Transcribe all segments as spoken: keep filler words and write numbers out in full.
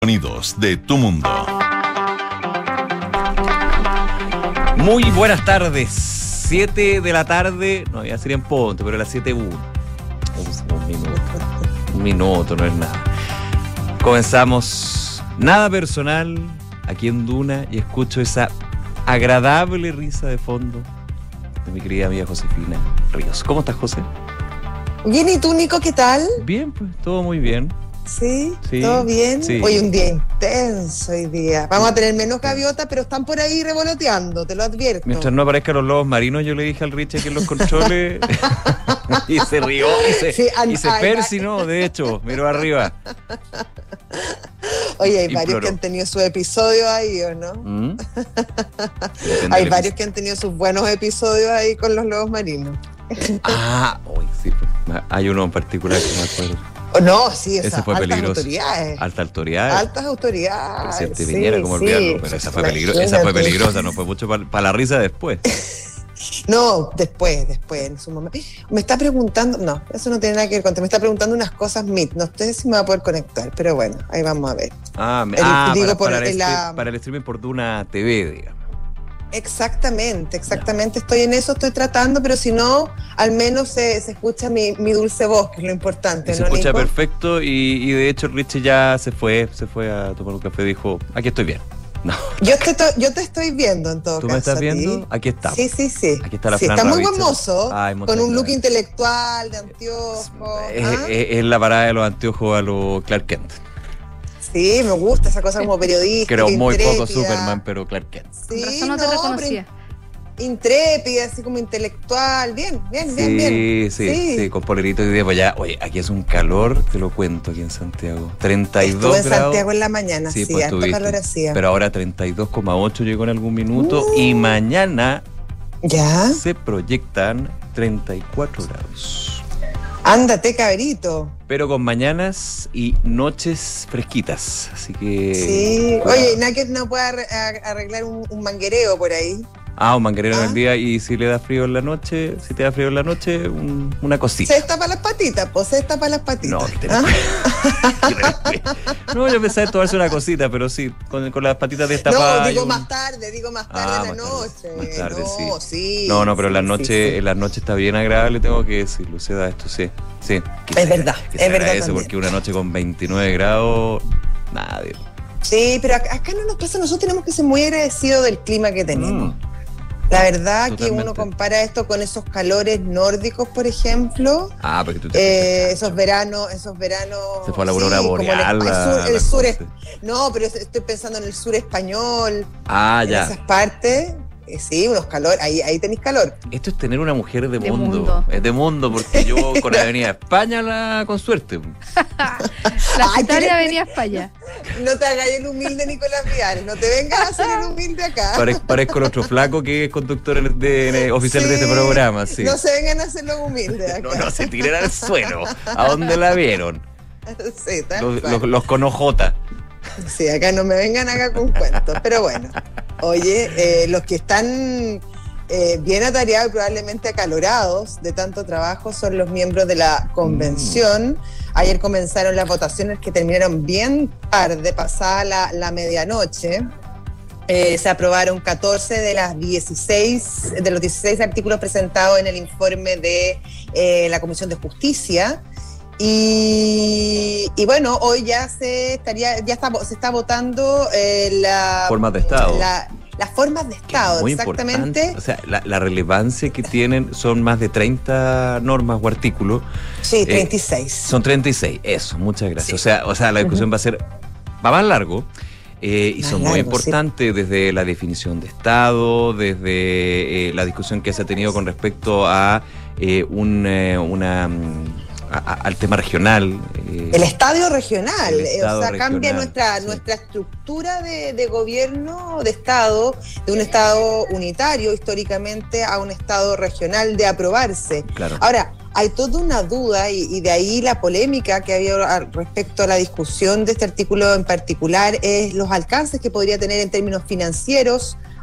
Sonidos de tu mundo. Muy buenas tardes. siete de la tarde. No, ya sería en punto, pero a las siete uno. Un, un minuto. Un minuto, no es nada. Comenzamos. Nada personal aquí en Duna y escucho esa agradable risa de fondo de mi querida amiga Josefina Ríos. ¿Cómo estás, José? Bien, ¿y tú, Nico, qué tal? Bien, pues todo muy bien. ¿Sí? Sí, ¿Todo bien? sí. Hoy un día intenso hoy día. Vamos a tener menos gaviotas, pero están por ahí revoloteando, te lo advierto. Mientras no aparezcan los lobos marinos, yo le dije al Richie que en los controles y se rió y se, Sí, an- y se ay, persinó, de hecho, miró arriba. Oye, hay Imploró. varios que han tenido su episodio ahí, ¿o no? ¿Mm? Hay varios que han tenido sus buenos episodios ahí con los lobos marinos. Ah, uy, sí, pues, hay uno en particular que me acuerdo. Oh, no, sí, esas Ese fue altas peligroso. autoridades. Alta autoridad. Altas autoridades. Presidente sí, Piñera, como sí. olvidarlo, pero esa fue, peligro- esa fue peligrosa, no fue mucho para la risa después. No, después, después, en su momento. Me está preguntando, no, eso no tiene nada que ver con, me está preguntando unas cosas M I T, no sé si me va a poder conectar, pero bueno, ahí vamos a ver. Ah, me- El- ah, digo, para, por para el, la- stream- para el streaming por Duna T V, digamos. Exactamente, exactamente, estoy en eso, estoy tratando, pero si no, al menos se, se escucha mi, mi dulce voz, que es lo importante, Se ¿no, escucha Nico? perfecto y, y de hecho Richie ya se fue, se fue a tomar un café, dijo, aquí estoy bien. No. Yo te, to- yo te estoy viendo en todo ¿Tú caso. me estás a ti. viendo? Aquí estamos. Sí, sí, sí. Aquí está la sí, Fran está muy Ravizza. buen mozo, Ay, muchas con un look gracias. intelectual, de anteojos. Es, ¿ah? es- es la parada de los anteojos a los Clark Kent. Sí, me gusta esa cosa como periodista. Creo muy poco intrépida. Superman, pero Clark Kent. Sí, Con razón no te reconocía. pero intrépida, así como intelectual. Bien, bien, bien, Sí, bien. sí, sí, con polerito y de pues ya, oye, aquí es un calor, te lo cuento aquí en Santiago. treinta y Estuve dos en grados. Santiago en la mañana, sí, pues harto estuviste. calor hacía. Pero ahora treinta y dos coma ocho llegó en algún minuto Uh. y mañana ¿Ya? se proyectan treinta y cuatro grados. Ándate, cabrito. Pero con mañanas y noches fresquitas, así que... Sí. cuidado. Oye, Náquer no puede arre- a- arreglar un, un manguereo por ahí. Ah, un manguerero en Ah. el día y si le da frío en la noche, si te da frío en la noche, un- una cosita. Se destapa las patitas, pues se destapa las patitas. No, que te ¿Ah? No, yo pensaba en tomarse una cosita, pero sí, con, con las patitas destapadas. No, digo y un- más tarde, digo más tarde Ah, en la más tarde, noche. más tarde, no, sí. No, no, pero en sí, las sí, noches, sí. en las noches está bien agradable, tengo que decirlo, se da esto, sí. Sí. que Es se- verdad, que es se verdad agradece también. porque una noche con veintinueve grados, nadie. Sí, pero acá, acá no nos pasa, nosotros tenemos que ser muy agradecidos del clima que tenemos. Mm. La verdad que Totalmente. uno compara esto con esos calores nórdicos, por ejemplo, Ah, porque tú te eh, fuiste esos acá. veranos, esos veranos. Se fue a la aurora sí, como boreal. el, el la- sur, el la sur cosa. es- no, pero estoy pensando en el sur español, Ah, en ya. esas partes. Eh, sí, unos calores, ahí, ahí tenéis calor. Esto es tener una mujer de, De mundo. mundo. Es de mundo, porque yo con la Avenida España la con suerte. La Ay, Italia ¿quieres- venía para allá. No te hagas el humilde, Nicolás Vial, no te vengas a hacer el humilde acá. Pare- parezco el otro flaco que es conductor en- de, en- oficial de este Sí, programa. Sí. No se vengan a hacer los humildes acá. No, no, se tiren al suelo. ¿A dónde la vieron? Sí, tal Los, cual. los, los con ojota. Sí, acá no me vengan acá con cuentos, pero bueno. Oye, eh, los que están eh, bien atareados y probablemente acalorados de tanto trabajo son los miembros de la convención. Ayer comenzaron las votaciones que terminaron bien tarde, pasada la, la medianoche. Eh, se aprobaron catorce de las dieciséis, de los dieciséis artículos presentados en el informe de eh, la Comisión de Justicia. Y, y bueno, hoy ya se estaría, ya está, se está votando eh, la Formas de Estado. la- las formas de Que es Estado, muy exactamente. importante. O sea, la, la relevancia que tienen son más de treinta normas o artículos. Sí, treinta y seis. Eh, Son treinta y seis, eso, muchas gracias. Sí. O sea, o sea, la discusión va a ser, va más largo. eh, y Más son muy largo, importantes desde la definición de Estado, desde eh, la discusión que se ha tenido con respecto a eh, un, eh, una mm, a- a- al tema regional. eh, El estadio regional, El eh, estado o sea, cambia regional, nuestra, sí. nuestra estructura de, de gobierno, de Estado, de un Estado unitario históricamente a un Estado regional de aprobarse. Claro. Ahora, hay toda una duda y, y de ahí la polémica que había al respecto a la discusión de este artículo en particular es los alcances que podría tener en términos financieros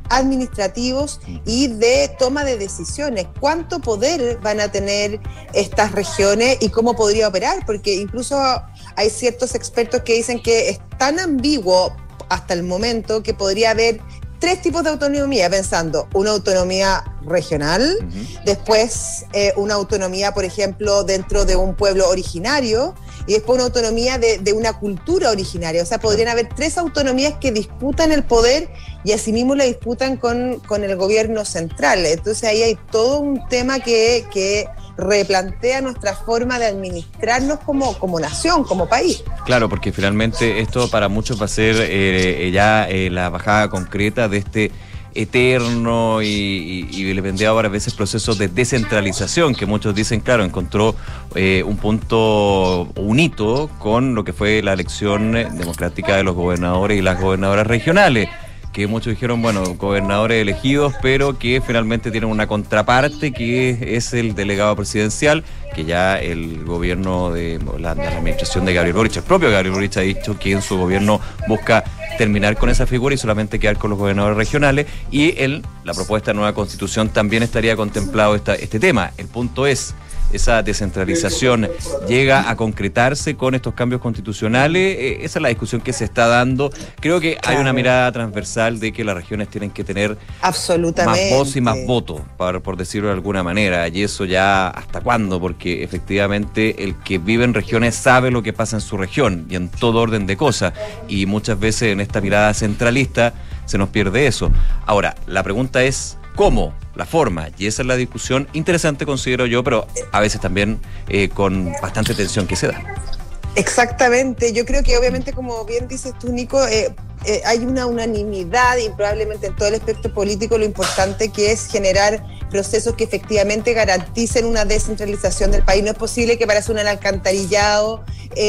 administrativos y de toma de decisiones. ¿Cuánto poder van a tener estas regiones y cómo podría operar? Porque incluso hay ciertos expertos que dicen que es tan ambiguo hasta el momento que podría haber tres tipos de autonomía, pensando una autonomía regional, uh-huh. después eh, una autonomía, por ejemplo, dentro de un pueblo originario, y después una autonomía de, de una cultura originaria. O sea, podrían haber tres autonomías que disputan el poder y asimismo la disputan con, con el gobierno central. Entonces ahí hay todo un tema que, que replantea nuestra forma de administrarnos como, como nación, como país. Claro, porque finalmente esto para muchos va a ser eh, ya eh, la bajada concreta de este eterno y, y, y le vendría ahora a veces procesos de descentralización que muchos dicen, claro, encontró eh, un punto, un hito con lo que fue la elección democrática de los gobernadores y las gobernadoras regionales, que muchos dijeron, bueno, gobernadores elegidos, pero que finalmente tienen una contraparte que es el delegado presidencial, que ya el gobierno de la, de la administración de Gabriel Boric, el propio Gabriel Boric ha dicho que en su gobierno busca terminar con esa figura y solamente quedar con los gobernadores regionales, y en la propuesta de nueva constitución también estaría contemplado esta, este tema. El punto es, esa descentralización llega a concretarse con estos cambios constitucionales. Eh, esa es la discusión que se está dando. Creo que claro. hay una mirada transversal de que las regiones tienen que tener absolutamente más voz y más voto, por, por decirlo de alguna manera. Y eso ya hasta cuándo, porque efectivamente el que vive en regiones sabe lo que pasa en su región y en todo orden de cosas. Y muchas veces en esta mirada centralista se nos pierde eso. Ahora, la pregunta es ¿cómo? La forma, y esa es la discusión interesante, considero yo, pero a veces también eh, con bastante tensión que se da. Exactamente, yo creo que obviamente, como bien dices tú, Nico, eh, eh, hay una unanimidad y probablemente en todo el espectro político lo importante que es generar procesos que efectivamente garanticen una descentralización del país. No es posible que para hacer un alcantarillado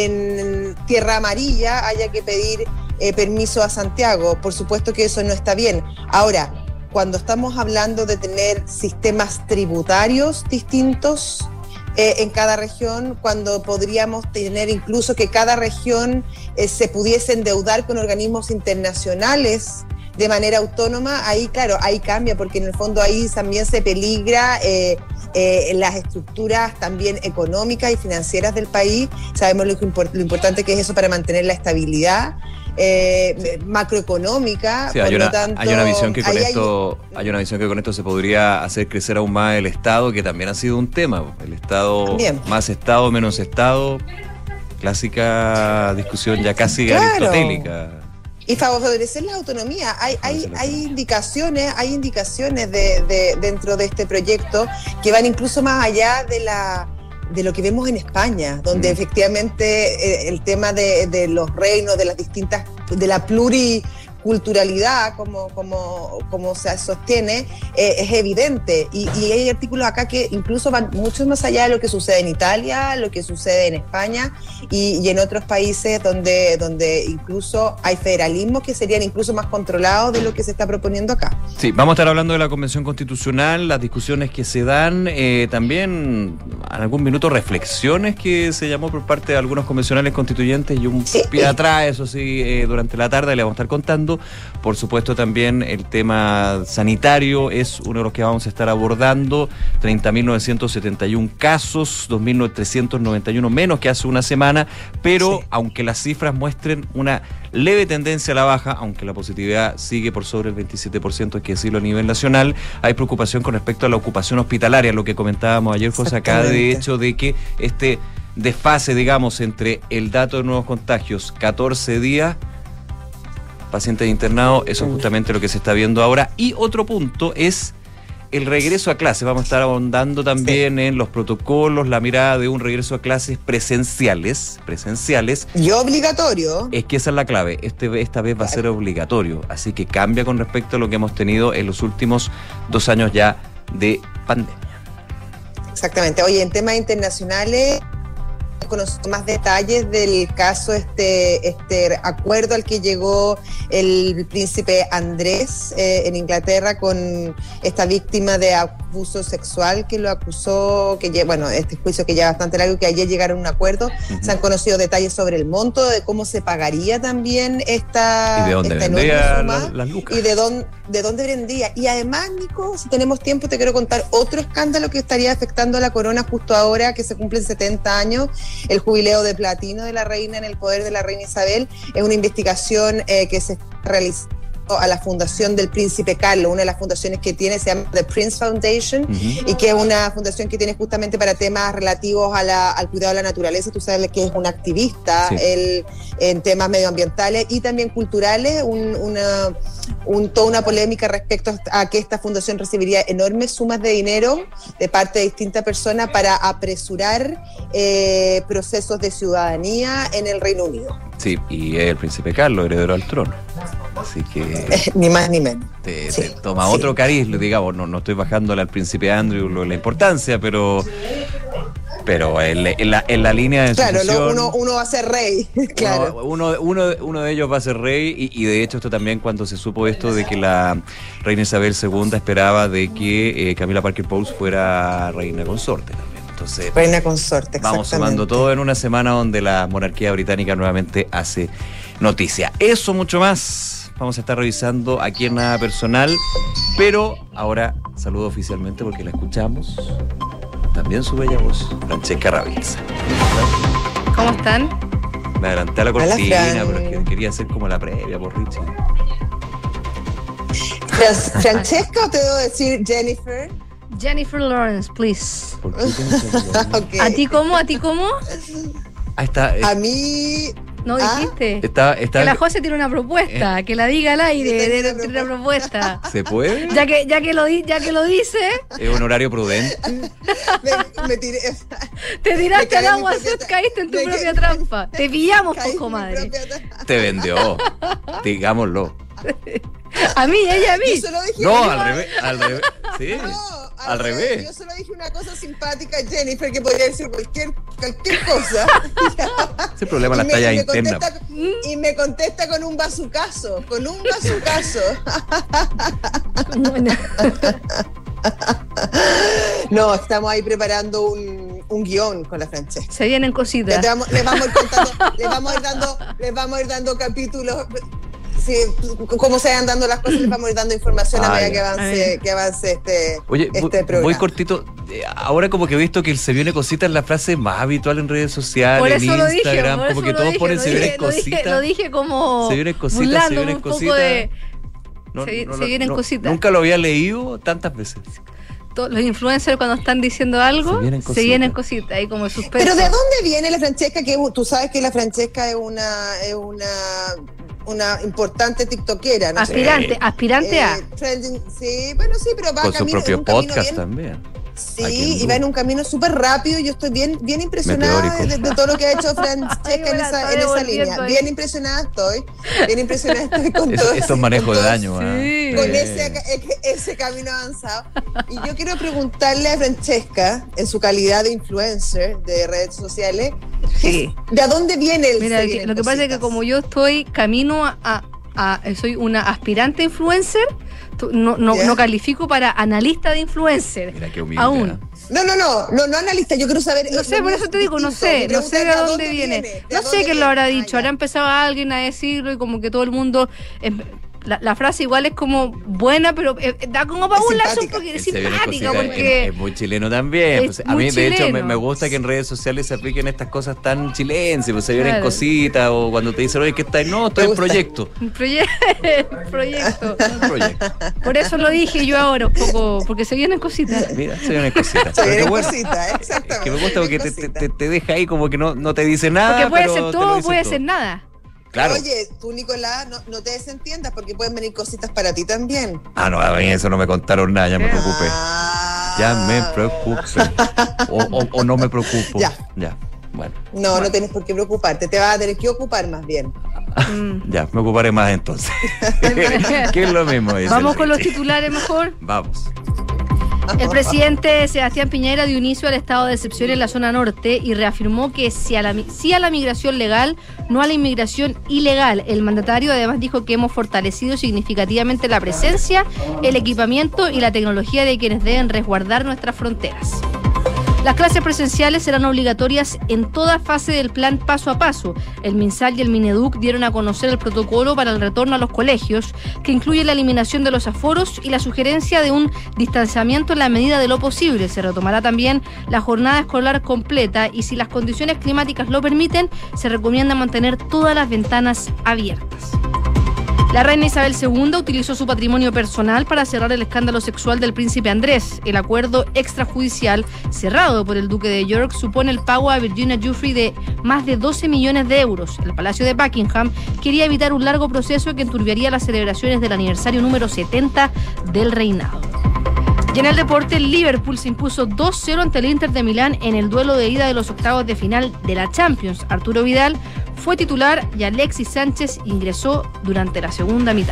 en tierra amarilla haya que pedir eh, permiso a Santiago. Por supuesto que eso no está bien. Ahora, cuando estamos hablando de tener sistemas tributarios distintos eh, en cada región, cuando podríamos tener incluso que cada región eh, se pudiese endeudar con organismos internacionales de manera autónoma, ahí claro, ahí cambia, porque en el fondo ahí también se peligra eh, eh, las estructuras también económicas y financieras del país. Sabemos lo, que import- lo importante que es eso para mantener la estabilidad Eh, macroeconómica. Sí, hay, una, tanto, hay una visión que con esto hay... hay una visión que con esto se podría hacer crecer aún más el Estado, que también ha sido un tema. El Estado, también. Más Estado, menos Estado, clásica discusión ya casi claro. aristotélica. Y favorecer la autonomía. Hay, hay, hay indicaciones, hay indicaciones de, de, dentro de este proyecto que van incluso más allá de la de lo que vemos en España, donde mm. efectivamente eh, el tema de, de los reinos, de las distintas, de la pluriculturalidad, como, como, como se sostiene, eh, es evidente. Y, y hay artículos acá que incluso van mucho más allá de lo que sucede en Italia, lo que sucede en España y, y en otros países donde, donde incluso hay federalismos que serían incluso más controlados de lo que se está proponiendo acá. Sí, vamos a estar hablando de la Convención Constitucional, las discusiones que se dan, eh, también en algún minuto reflexiones que se llamó por parte de algunos convencionales constituyentes y un sí. pie atrás, eso sí, eh, durante la tarde le vamos a estar contando. Por supuesto también el tema sanitario es uno de los que vamos a estar abordando. treinta mil novecientos setenta y uno casos, dos mil trescientos noventa y uno menos que hace una semana, pero sí. aunque las cifras muestren una leve tendencia a la baja, aunque la positividad sigue por sobre el veintisiete por ciento, hay que decirlo a nivel nacional, hay preocupación con respecto a la ocupación hospitalaria, lo que comentábamos ayer, José, acá de hecho de que este desfase, digamos, entre el dato de nuevos contagios, catorce días, pacientes internados, eso es justamente lo que se está viendo ahora. Y otro punto es el regreso a clases. Vamos a estar ahondando también sí. en los protocolos, la mirada de un regreso a clases presenciales, presenciales. Y obligatorio. Es que esa es la clave. Este, esta vez va a ser obligatorio. Así que cambia con respecto a lo que hemos tenido en los últimos dos años ya de pandemia. Exactamente. Oye, en temas internacionales, conocer más detalles del caso, este, este acuerdo al que llegó el príncipe Andrés eh, en Inglaterra con esta víctima de abuso sexual que lo acusó, que lle- bueno, este juicio que lleva bastante largo, que ayer llegaron a un acuerdo. Uh-huh. Se han conocido detalles sobre el monto, de cómo se pagaría también esta, ¿Y de dónde esta vendría suma, la, las lucas? Y de dónde, de dónde vendría. Y además, Nico, si tenemos tiempo, te quiero contar otro escándalo que estaría afectando a la corona justo ahora, que se cumplen setenta años, el jubileo de platino de la reina en el poder de la reina Isabel. Es una investigación eh, que se realizó a la fundación del Príncipe Carlos, una de las fundaciones que tiene se llama The Prince Foundation, uh-huh. y que es una fundación que tiene justamente para temas relativos a la, al cuidado de la naturaleza. Tú sabes que es un activista, sí. él, en temas medioambientales y también culturales, un, una, un, toda una polémica respecto a que esta fundación recibiría enormes sumas de dinero de parte de distintas personas para apresurar eh, procesos de ciudadanía en el Reino Unido. Sí, y es el Príncipe Carlos, heredero al trono. Así que ni más ni menos. Te, sí, te toma sí. otro cariz, digamos, no, no estoy bajándole al príncipe Andrew la importancia, pero pero en, en, la, en la línea de claro, sucesión, lo, uno, uno va a ser rey, claro. Uno, uno, uno de ellos va a ser rey y, y de hecho esto también cuando se supo esto de que la reina Isabel segunda esperaba de que eh, Camila Parker Bowles fuera reina consorte también. Entonces, reina consorte, vamos sumando todo en una semana donde la monarquía británica nuevamente hace noticia. Eso mucho más vamos a estar revisando aquí en Nada Personal, pero ahora saludo oficialmente porque la escuchamos. También su bella voz, Francesca Ravizza. ¿Cómo están? Me adelanté a la cortina, pero es que quería hacer como la previa por Richie. ¿Francesca o te debo decir Jennifer? Jennifer Lawrence, please. ¿Por qué Jennifer? Okay. ¿A ti cómo? ¿A ti cómo? Ahí está. Eh. A mí... No dijiste. ¿Ah? Está, está... Que la José tiene una propuesta, eh. que la diga al aire, tiene de, una, una propuesta. ¿Se puede? Ya que, ya que, lo, ya que lo dice. Es un horario prudente. me, me tiré. Te tiraste al agua, Seth, caíste en tu propia que... trampa. Te pillamos, poco madre. Te vendió, digámoslo. A mí, ella a mí. Yo solo dije no, al revés, al revés. Sí. No. Al, al revés. revés. Yo solo dije una cosa simpática a Jennifer que podría decir cualquier, cualquier cosa. Ese problema la talla interna. Contesta, y me contesta con un bazucazo, con un bazucazo. No, estamos ahí preparando un, un guión con la Francesca. Se vienen cositas. Les vamos, les vamos a ir contando, les vamos a ir dando, les vamos a ir dando capítulos. Sí, como se vayan dando las cosas, les vamos a ir dando información a medida que avance, que avance este, Oye, este voy, programa. Voy cortito. Ahora como que he visto que el se viene cositas es la frase más habitual en redes sociales, por en eso Instagram, dije, como que todos dije, ponen se dije, vienen lo cositas. Dije, lo dije como se vienen cositas, se vienen un cositas. Poco de, no, se, no, se vienen no, cositas. Nunca lo había leído tantas veces. Todos los influencers cuando están diciendo algo, se vienen cositas, se vienen cositas ahí como suspenso. Pero ¿de dónde viene la Francesca? Que tú sabes que la Francesca es una es una una importante tiktokera, ¿no? Aspirante, sí. aspirante eh, a. Trending, sí, bueno, sí, pero va con camino, su propio podcast bien, también. Sí, y va en un camino súper rápido. Yo estoy bien, bien impresionada de, de todo lo que ha hecho Francesca en esa, en esa línea. Bien impresionada estoy. Bien impresionada estoy con es, todo Estos manejos de daño. Sí. Con ese, ese camino avanzado. Y yo quiero preguntarle a Francesca, en su calidad de influencer de redes sociales, sí. ¿de dónde viene el Mira, que, lo que pasa es que como yo estoy camino a, a, a soy una aspirante influencer, no, no, yeah. no califico para analista de influencer. Mira qué humilde. Aún. No, no, no, no, no analista, yo quiero saber. No sé, por eso te digo, no sé, no sé de dónde viene. viene. No sé quién lo habrá dicho, ahora empezaba alguien a decirlo y como que todo el mundo... La, la frase igual es como buena, pero eh, da como para burlarse un poquito, es simpática porque es, es muy chileno también. Pues, a mí, chileno. de hecho, me, me gusta que en redes sociales se apliquen estas cosas tan chilenses, pues se vienen claro. cositas, o cuando te dicen, oye, ¿qué está? No, estoy en proyecto. Un proye proyecto. proyecto. Por eso lo dije yo ahora un poco, porque se vienen cositas. Mira, se vienen cositas. Se vienen bueno, cositas, exactamente. Es que me gusta porque te, te, te deja ahí como que no, no te dice nada. Porque puede pero ser todo, puede todo. ser nada. Claro. Oye, tú, Nicolás, no, no te desentiendas porque pueden venir cositas para ti también. Ah, no, a mí eso no me contaron nada, ya me preocupé. Ah. Ya me preocupé. O, o, o no me preocupo. Ya. Ya, bueno. No, bueno. no tienes por qué preocuparte, te vas a tener que ocupar más bien. Mm. Ya, me ocuparé más entonces. Que es lo mismo. Vamos con los titulares mejor. Vamos. El presidente Sebastián Piñera dio inicio al estado de excepción en la zona norte y reafirmó que sí a, la, sí a la migración legal, no a la inmigración ilegal. El mandatario además dijo que hemos fortalecido significativamente la presencia, el equipamiento y la tecnología de quienes deben resguardar nuestras fronteras. Las clases presenciales serán obligatorias en toda fase del plan paso a paso. El MinSal y el Mineduc dieron a conocer el protocolo para el retorno a los colegios, que incluye la eliminación de los aforos y la sugerencia de un distanciamiento en la medida de lo posible. Se retomará también la jornada escolar completa y, si las condiciones climáticas lo permiten, se recomienda mantener todas las ventanas abiertas. La reina Isabel segunda utilizó su patrimonio personal para cerrar el escándalo sexual del príncipe Andrés. El acuerdo extrajudicial cerrado por el duque de York supone el pago a Virginia Giuffre de más de doce millones de euros. El Palacio de Buckingham quería evitar un largo proceso que enturbiaría las celebraciones del aniversario número setenta del reinado. Y en el deporte, el Liverpool se impuso dos cero ante el Inter de Milán en el duelo de ida de los octavos de final de la Champions. Arturo Vidal fue titular y Alexis Sánchez ingresó durante la segunda mitad.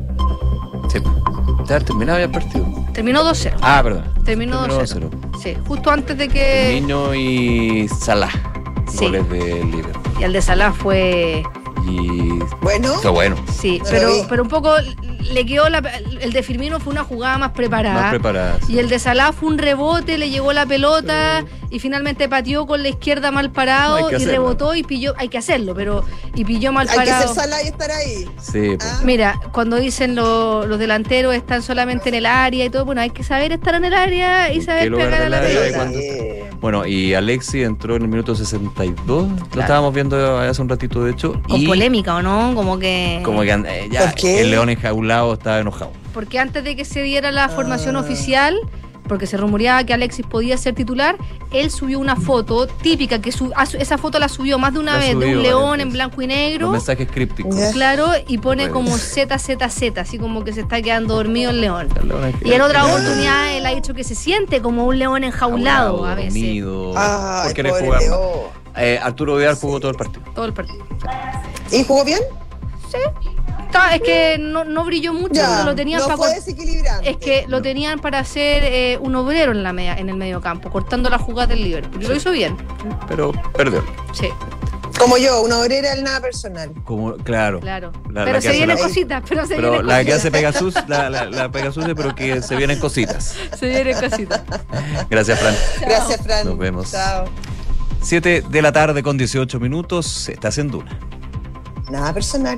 Sí. ¿Ya terminado ya el partido? Terminó dos cero. Ah, perdón. Terminó dos cero. Sí, justo antes de que... Niño y Salah. Sí. Goles de Liverpool. Y el de Salah fue... Y... Bueno. Fue bueno. Sí, No pero, lo vi. pero un poco le quedó la, el de Firmino fue una jugada más preparada. Más preparada. Sí. Y el de Salah fue un rebote, le llegó la pelota Sí. y finalmente pateó con la izquierda mal parado No, hay que y hacerlo. rebotó y pilló, hay que hacerlo, pero y pilló mal Hay que parado. ser Salah y estar ahí. Sí, pues. Ah. Mira, cuando dicen lo- los delanteros están solamente en el área y todo, bueno, hay que saber estar en el área y ¿En saber qué lugar pegar a del la área y pelota. cuándo? Eh, Bueno, y Alexis entró en el minuto sesenta y dos. Lo estábamos viendo hace un ratito, de hecho. Con y polémica, ¿o no? Como que... Como que eh, ya ¿Por qué? el león enjaulado estaba enojado. Porque antes de que se diera la formación Ah. oficial, porque se rumoreaba que Alexis podía ser titular, él subió una foto típica, que su- ah, su- esa foto la subió más de una La vez, de subió un varias león veces. en blanco y Los negro, mensajes crípticos. Ya. claro, y pone Redes. como Z, Z, Z, así como que se está quedando dormido el león. El león enjaulado. Y en otra oportunidad él ha dicho que se siente como un león enjaulado a veces. Dormido. Ay, ¿Por qué le pobre jugar más? León. Eh, Arturo Vidal jugó todo el partido. Todo el partido. ¿Y jugó bien? Está- es que no, no brilló mucho, Ya, porque lo tenían no para fue cort- desequilibrante. es que lo tenían para hacer eh, un obrero en la media, en el medio campo, cortando la jugada del Liverpool. Y lo hizo bien. Pero perdió. Sí, Como yo, una obrera del nada personal. Como, claro. claro. La- pero la que se hace vienen la- cositas, pero se Pero vienen la que cositas. hace Pegasus, la, la, la Pegasus, pero que se vienen cositas. Se vienen cositas. Gracias, Fran. Gracias, Fran. Nos vemos. Chao. siete de la tarde con dieciocho minutos. Estás en Duna. Nada personal.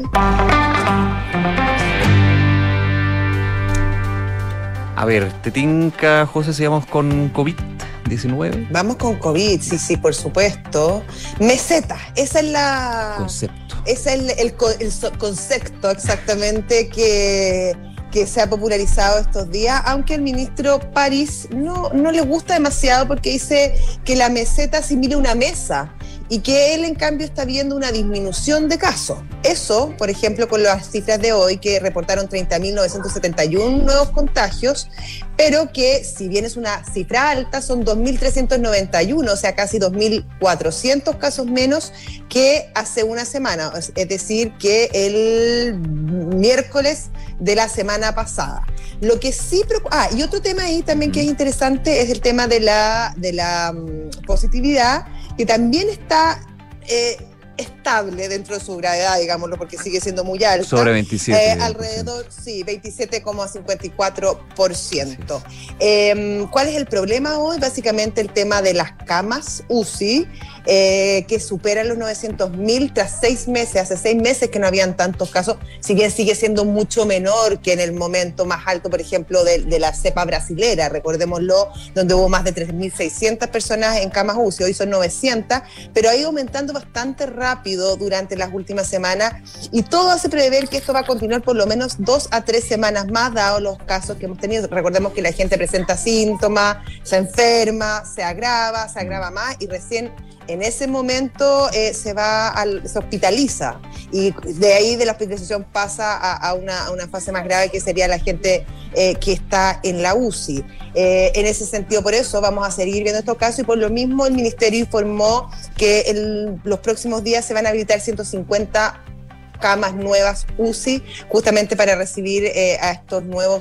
A ver, ¿te tinca, José, si vamos con COVID diecinueve? Vamos con COVID, sí, sí, por supuesto. Meseta, esa es la. Concepto. Ese es el, el co- el so- concepto exactamente que, que se ha popularizado estos días, aunque el ministro París no, no le gusta demasiado porque dice que la meseta asimila una mesa y que él en cambio está viendo una disminución de casos. Eso, por ejemplo, con las cifras de hoy que reportaron treinta mil novecientos setenta y uno nuevos contagios, pero que si bien es una cifra alta, son dos mil trescientos noventa y uno, o sea, casi dos mil cuatrocientos casos menos que hace una semana, es decir, que el miércoles de la semana pasada. Lo que sí preocupa, ah, y otro tema ahí también que es interesante es el tema de la, de la um, positividad, que también está eh, estable dentro de su gravedad, digámoslo, porque sigue siendo muy alta. Sobre veintisiete. Eh, alrededor, sí, veintisiete coma cincuenta y cuatro por ciento. Eh, ¿Cuál es el problema hoy? Básicamente el tema de las camas U C I, eh, que superan los novecientos mil tras seis meses, hace seis meses que no habían tantos casos, si bien sigue siendo mucho menor que en el momento más alto, por ejemplo, de, de la cepa brasilera, recordémoslo, donde hubo más de tres mil seiscientas personas en camas U C I, hoy son novecientas, pero ha ido aumentando bastante rápido durante las últimas semanas y todo hace prever que esto va a continuar por lo menos dos a tres semanas más, dado los casos que hemos tenido. Recordemos que la gente presenta síntomas, se enferma, se agrava, se agrava más y recién en ese momento eh, se va al, se hospitaliza y de ahí de la hospitalización pasa a, a, una, a una fase más grave que sería la gente eh, que está en la U C I. Eh, en ese sentido, por eso vamos a seguir viendo estos casos y por lo mismo el Ministerio informó que en los próximos días se van a habilitar ciento cincuenta camas nuevas U C I justamente para recibir eh, a estos nuevos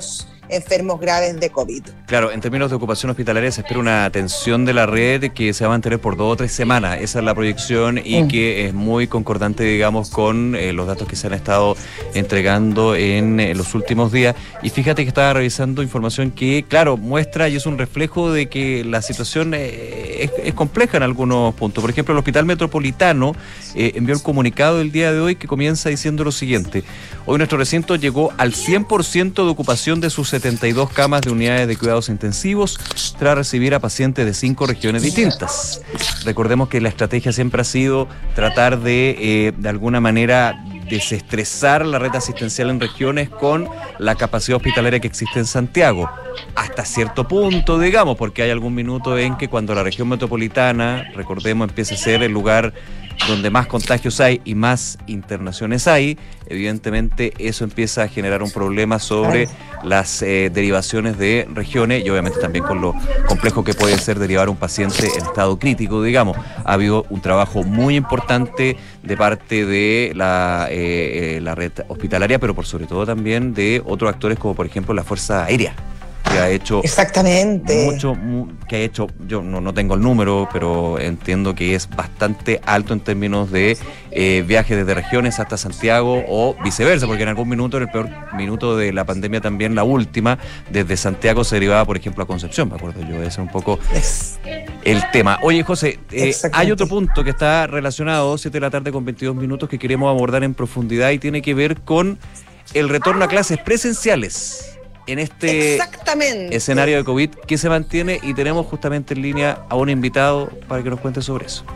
enfermos graves de COVID. Claro, en términos de ocupación hospitalaria se espera una atención de la red que se va a mantener por dos o tres semanas. Esa es la proyección y mm. que es muy concordante, digamos, con eh, los datos que se han estado entregando en eh, los últimos días. Y fíjate que estaba revisando información que, claro, muestra y es un reflejo de que la situación eh, es, es compleja en algunos puntos. Por ejemplo, el Hospital Metropolitano eh, envió un comunicado el día de hoy que comienza diciendo lo siguiente: hoy nuestro recinto llegó al cien por ciento de ocupación de sus setenta y dos camas de unidades de cuidados intensivos tras recibir a pacientes de cinco regiones distintas. Recordemos que la estrategia siempre ha sido tratar de, eh, de alguna manera, desestresar la red asistencial en regiones con la capacidad hospitalaria que existe en Santiago. Hasta cierto punto, digamos, porque hay algún minuto en que cuando la región metropolitana, recordemos, empieza a ser el lugar donde más contagios hay y más internaciones hay, evidentemente eso empieza a generar un problema sobre las eh, derivaciones de regiones y obviamente también con lo complejo que puede ser derivar un paciente en estado crítico, digamos. Ha habido un trabajo muy importante de parte de la, eh, eh, la red hospitalaria, pero por sobre todo también de otros actores como por ejemplo la Fuerza Aérea, que ha hecho exactamente mucho, mu, que ha hecho, yo no, no tengo el número, pero entiendo que es bastante alto en términos de eh, viajes desde regiones hasta Santiago o viceversa, porque en algún minuto, en el peor minuto de la pandemia también, la última, desde Santiago se derivaba, por ejemplo, a Concepción, me acuerdo yo, ese es un poco es, el tema. Oye, José, eh, hay otro punto que está relacionado, siete de la tarde con veintidós minutos, que queremos abordar en profundidad y tiene que ver con el retorno a clases presenciales en este escenario de COVID que se mantiene, y tenemos justamente en línea a un invitado para que nos cuente sobre eso.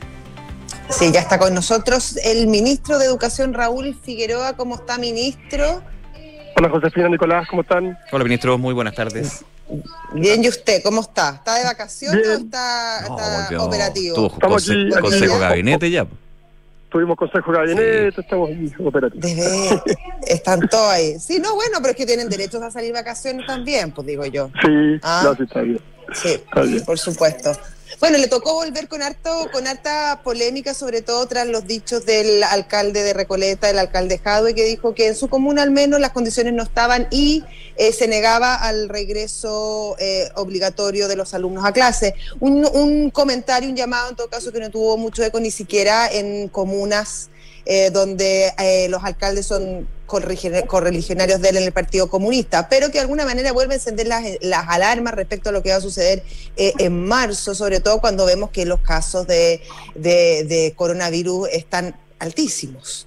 Sí, ya está con nosotros el ministro de Educación, Raúl Figueroa. ¿Cómo está, ministro? Hola, Josefina, Nicolás, ¿cómo están? Hola, ministro, muy buenas tardes. Bien, ¿y usted cómo está? ¿Está de vacaciones Bien. o está, no, está operativo? Tuvo conse aquí, consejo de gabinete ya. Tuvimos consejo de gabinete, sí. Estamos operativos. Debe, están todos ahí. Sí, no, bueno, pero es que tienen derechos a salir de vacaciones también, pues digo yo. Sí, ¿Ah? no, sí, está bien. Sí, está bien. Por supuesto. Bueno, le tocó volver con harto, con harta polémica, sobre todo tras los dichos del alcalde de Recoleta, el alcalde Jadwe, que dijo que en su comuna al menos las condiciones no estaban y eh, se negaba al regreso eh, obligatorio de los alumnos a clase. Un, un comentario, un llamado en todo caso que no tuvo mucho eco ni siquiera en comunas eh, donde eh, los alcaldes son correligionarios de él en el Partido Comunista, pero que de alguna manera vuelve a encender las, las alarmas respecto a lo que va a suceder eh, en marzo, sobre todo cuando vemos que los casos de, de, de coronavirus están altísimos.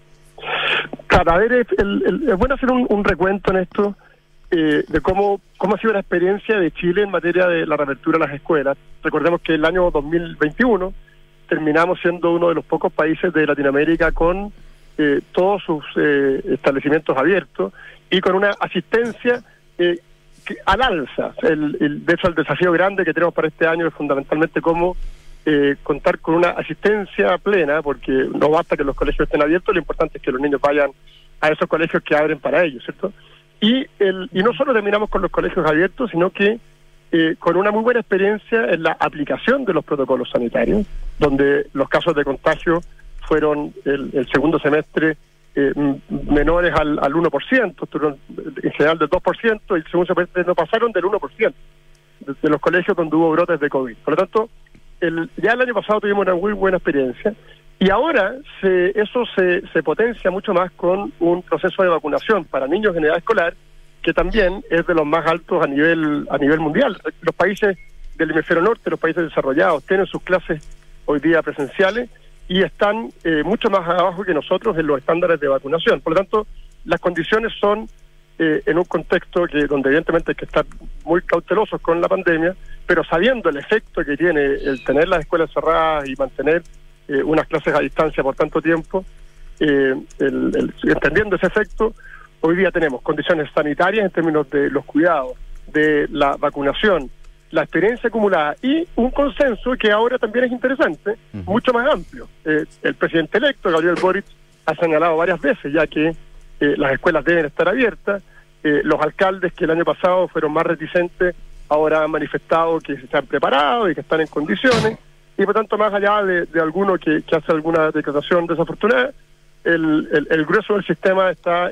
Claro, a ver, el, el, es bueno hacer un, un recuento en esto eh, de cómo, cómo ha sido la experiencia de Chile en materia de la reapertura de las escuelas. Recordemos que el año dos mil veintiuno terminamos siendo uno de los pocos países de Latinoamérica con Eh, todos sus eh, establecimientos abiertos y con una asistencia eh, que, al alza. El, el, de hecho, el desafío grande que tenemos para este año es fundamentalmente cómo eh, contar con una asistencia plena, porque no basta que los colegios estén abiertos, lo importante es que los niños vayan a esos colegios que abren para ellos, ¿cierto? Y, el, y no solo terminamos con los colegios abiertos, sino que eh, con una muy buena experiencia en la aplicación de los protocolos sanitarios, donde los casos de contagio fueron el, el segundo semestre eh, menores al, al uno por ciento, en general del dos por ciento, y el segundo semestre no pasaron del uno por ciento de, de los colegios donde hubo brotes de COVID. Por lo tanto, el, ya el año pasado tuvimos una muy buena experiencia, y ahora se, eso se, se potencia mucho más con un proceso de vacunación para niños en edad escolar, que también es de los más altos a nivel, a nivel mundial. Los países del hemisferio norte, los países desarrollados, tienen sus clases hoy día presenciales, y están eh, mucho más abajo que nosotros en los estándares de vacunación. Por lo tanto, las condiciones son eh, en un contexto que donde evidentemente hay que estar muy cautelosos con la pandemia, pero sabiendo el efecto que tiene el tener las escuelas cerradas y mantener eh, unas clases a distancia por tanto tiempo, eh, el, el, entendiendo ese efecto, hoy día tenemos condiciones sanitarias en términos de los cuidados, de la vacunación, la experiencia acumulada y un consenso que ahora también es interesante, uh-huh. mucho más amplio. Eh, el presidente electo, Gabriel Boric, ha señalado varias veces ya que eh, las escuelas deben estar abiertas. Eh, los alcaldes que el año pasado fueron más reticentes ahora han manifestado que se han preparado y que están en condiciones, y por tanto, más allá de, de alguno que, que hace alguna declaración desafortunada, el, el, el grueso del sistema está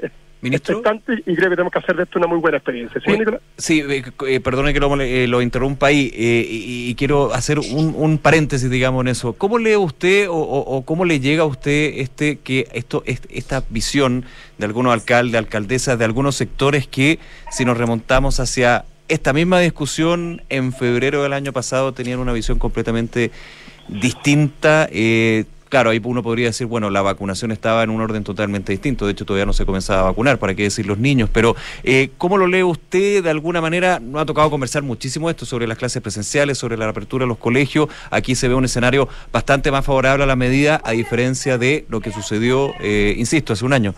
Ministro, expectante y creo que tenemos que hacer de esto una muy buena experiencia. ¿Sí, Nicolás? Sí, eh, eh, perdone que lo, eh, lo interrumpa ahí eh, y, y quiero hacer un, un paréntesis, digamos, en eso. ¿Cómo lee usted o, o, o cómo le llega a usted este que esto este, esta visión de algunos alcaldes, alcaldesas, de algunos sectores que, si nos remontamos hacia esta misma discusión en febrero del año pasado, tenían una visión completamente distinta? Eh, Claro, ahí uno podría decir, bueno, la vacunación estaba en un orden totalmente distinto, de hecho todavía no se comenzaba a vacunar, para qué decir los niños, pero eh, ¿cómo lo lee usted? De alguna manera, no ha tocado conversar muchísimo esto sobre las clases presenciales, sobre la apertura de los colegios. Aquí se ve un escenario bastante más favorable a la medida, a diferencia de lo que sucedió, eh, insisto, hace un año.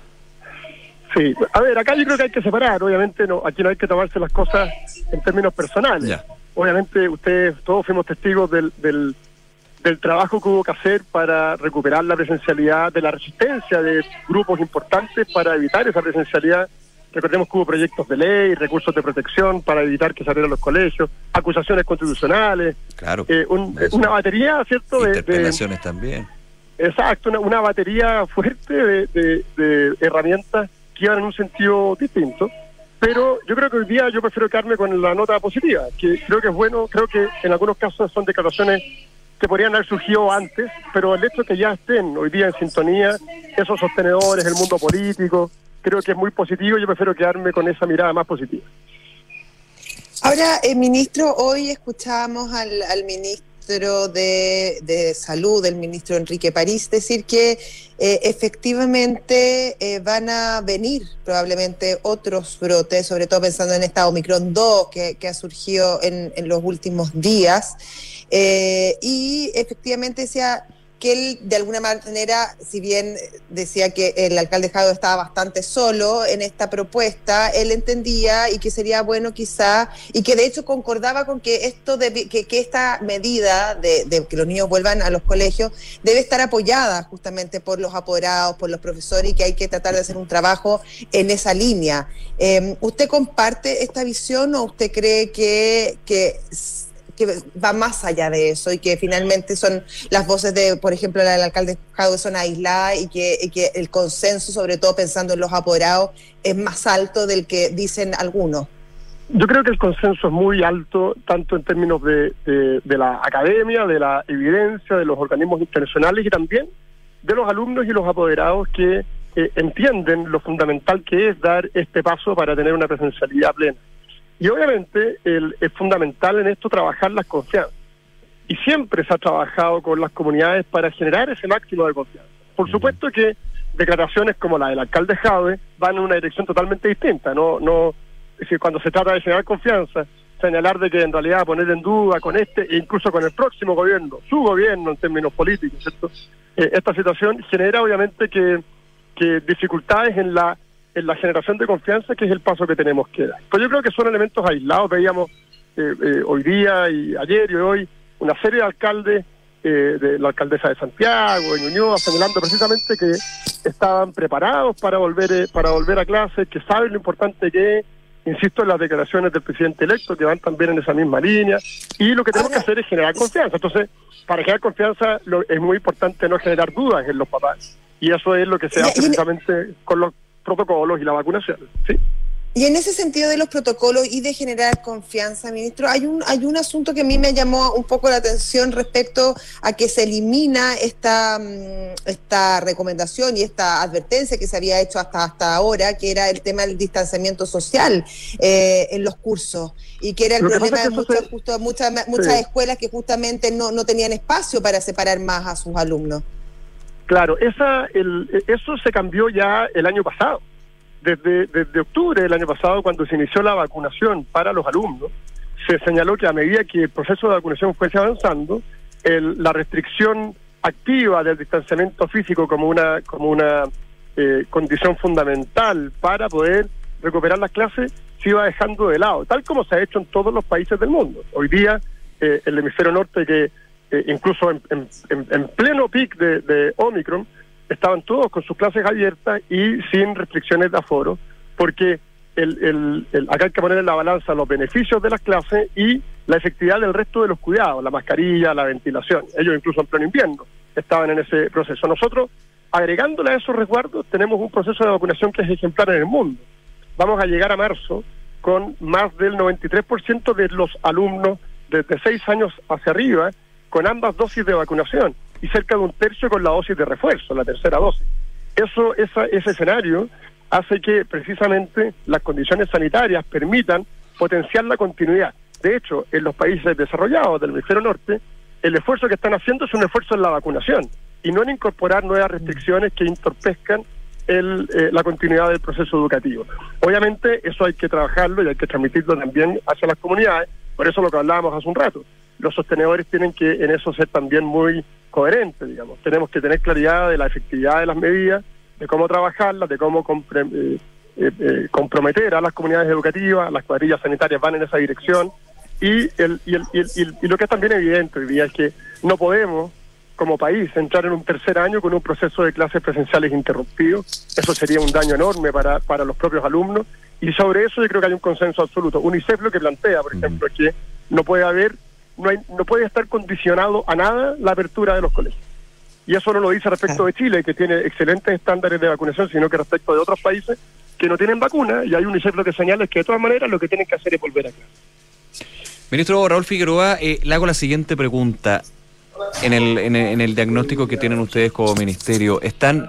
Sí, a ver, acá yo creo que hay que separar, obviamente no, aquí no hay que tomarse las cosas en términos personales. Ya. Obviamente ustedes, todos fuimos testigos del... del del trabajo que hubo que hacer para recuperar la presencialidad, de la resistencia de grupos importantes para evitar esa presencialidad. Recordemos que hubo proyectos de ley, recursos de protección para evitar que salieran los colegios, acusaciones constitucionales, claro, eh, un, una batería, ¿cierto? De, interpelaciones de, también. Exacto, una, una batería fuerte de, de, de herramientas que iban en un sentido distinto. Pero yo creo que hoy día yo prefiero quedarme con la nota positiva, que creo que es bueno, creo que en algunos casos son declaraciones que podrían haber surgido antes, pero el hecho de que ya estén hoy día en sintonía esos sostenedores, el mundo político, creo que es muy positivo y yo prefiero quedarme con esa mirada más positiva. Ahora, eh, ministro, hoy escuchábamos al, al ministro de, de Salud, el ministro Enrique París, decir que eh, efectivamente eh, van a venir probablemente otros brotes, sobre todo pensando en esta Omicron dos que, que ha surgido en, en los últimos días. Eh, y efectivamente decía que él, de alguna manera, si bien decía que el alcalde Jadwe estaba bastante solo en esta propuesta, él entendía y que sería bueno quizá, y que de hecho concordaba con que esto de, que, que esta medida de, de que los niños vuelvan a los colegios debe estar apoyada justamente por los apoderados, por los profesores, y que hay que tratar de hacer un trabajo en esa línea. Eh, ¿Usted comparte esta visión o usted cree que... que que va más allá de eso y que finalmente son las voces de, por ejemplo, la del alcalde Jadwe son aisladas y que, y que el consenso, sobre todo pensando en los apoderados, es más alto del que dicen algunos? Yo creo que el consenso es muy alto, tanto en términos de, de, de la academia, de la evidencia, de los organismos internacionales y también de los alumnos y los apoderados que eh, entienden lo fundamental que es dar este paso para tener una presencialidad plena. Y obviamente el, es fundamental en esto trabajar las confianzas. Y siempre se ha trabajado con las comunidades para generar ese máximo de confianza. Por supuesto que declaraciones como la del alcalde Jadwe van en una dirección totalmente distinta. No, no, es decir, cuando se trata de generar confianza, señalar de que en realidad poner en duda con este e incluso con el próximo gobierno, su gobierno en términos políticos, ¿cierto? Eh, esta situación genera obviamente que, que dificultades en la en la generación de confianza, que es el paso que tenemos que dar. Pues yo creo que son elementos aislados. Veíamos eh, eh, hoy día y ayer y hoy una serie de alcaldes, eh, de la alcaldesa de Santiago, de Ñuñoa, señalando precisamente que estaban preparados para volver eh, para volver a clases, que saben lo importante que es, insisto, en las declaraciones del presidente electo, que van también en esa misma línea, y lo que tenemos que hacer es generar confianza. Entonces, para generar confianza lo, es muy importante no generar dudas en los papás, y eso es lo que se hace precisamente con los protocolos y la vacunación, ¿sí? Y en ese sentido de los protocolos y de generar confianza, ministro, hay un hay un asunto que a mí me llamó un poco la atención respecto a que se elimina esta esta recomendación y esta advertencia que se había hecho hasta hasta ahora, que era el tema del distanciamiento social eh, en los cursos, y que era el problema de muchas, se... justo, muchas, muchas sí. escuelas que justamente no, no tenían espacio para separar más a sus alumnos. Claro, esa el, eso se cambió ya el año pasado. Desde, desde octubre del año pasado, cuando se inició la vacunación para los alumnos, se señaló que a medida que el proceso de vacunación fuese avanzando, el, la restricción activa del distanciamiento físico como una como una eh, condición fundamental para poder recuperar las clases se iba dejando de lado, tal como se ha hecho en todos los países del mundo. Hoy día, eh, el hemisferio norte, que eh, incluso en, en, en pleno pic de, de Omicron, estaban todos con sus clases abiertas y sin restricciones de aforo, porque el, el, el, acá hay que poner en la balanza los beneficios de las clases y la efectividad del resto de los cuidados, la mascarilla, la ventilación. Ellos incluso en pleno invierno estaban en ese proceso. Nosotros agregándole a esos resguardos, tenemos un proceso de vacunación que es ejemplar en el mundo. Vamos a llegar a marzo con más del noventa y tres por ciento de los alumnos desde seis años hacia arriba con ambas dosis de vacunación y cerca de un tercio con la dosis de refuerzo, la tercera dosis. Eso, esa, ese escenario hace que precisamente las condiciones sanitarias permitan potenciar la continuidad. De hecho, en los países desarrollados del hemisferio norte, el esfuerzo que están haciendo es un esfuerzo en la vacunación y no en incorporar nuevas restricciones que entorpezcan el, eh, la continuidad del proceso educativo. Obviamente eso hay que trabajarlo y hay que transmitirlo también hacia las comunidades, por eso lo que hablábamos hace un rato. Los sostenedores tienen que en eso ser también muy coherentes, digamos. Tenemos que tener claridad de la efectividad de las medidas, de cómo trabajarlas, de cómo compre, eh, eh, eh, comprometer a las comunidades educativas. Las cuadrillas sanitarias van en esa dirección y, el, y, el, y, el, y, el, y lo que es también evidente hoy día es que no podemos como país entrar en un tercer año con un proceso de clases presenciales interrumpido. Eso sería un daño enorme para, para los propios alumnos y sobre eso yo creo que hay un consenso absoluto. UNICEF lo que plantea, por ejemplo, es que no puede haber, no, hay, no puede estar condicionado a nada la apertura de los colegios. Y eso no lo dice respecto de Chile, que tiene excelentes estándares de vacunación, sino que respecto de otros países que no tienen vacuna, y hay UNICEF lo que señala es que de todas maneras lo que tienen que hacer es volver a clase. Ministro Raúl Figueroa, eh, le hago la siguiente pregunta. En el, en el, en el diagnóstico que tienen ustedes como ministerio, ¿están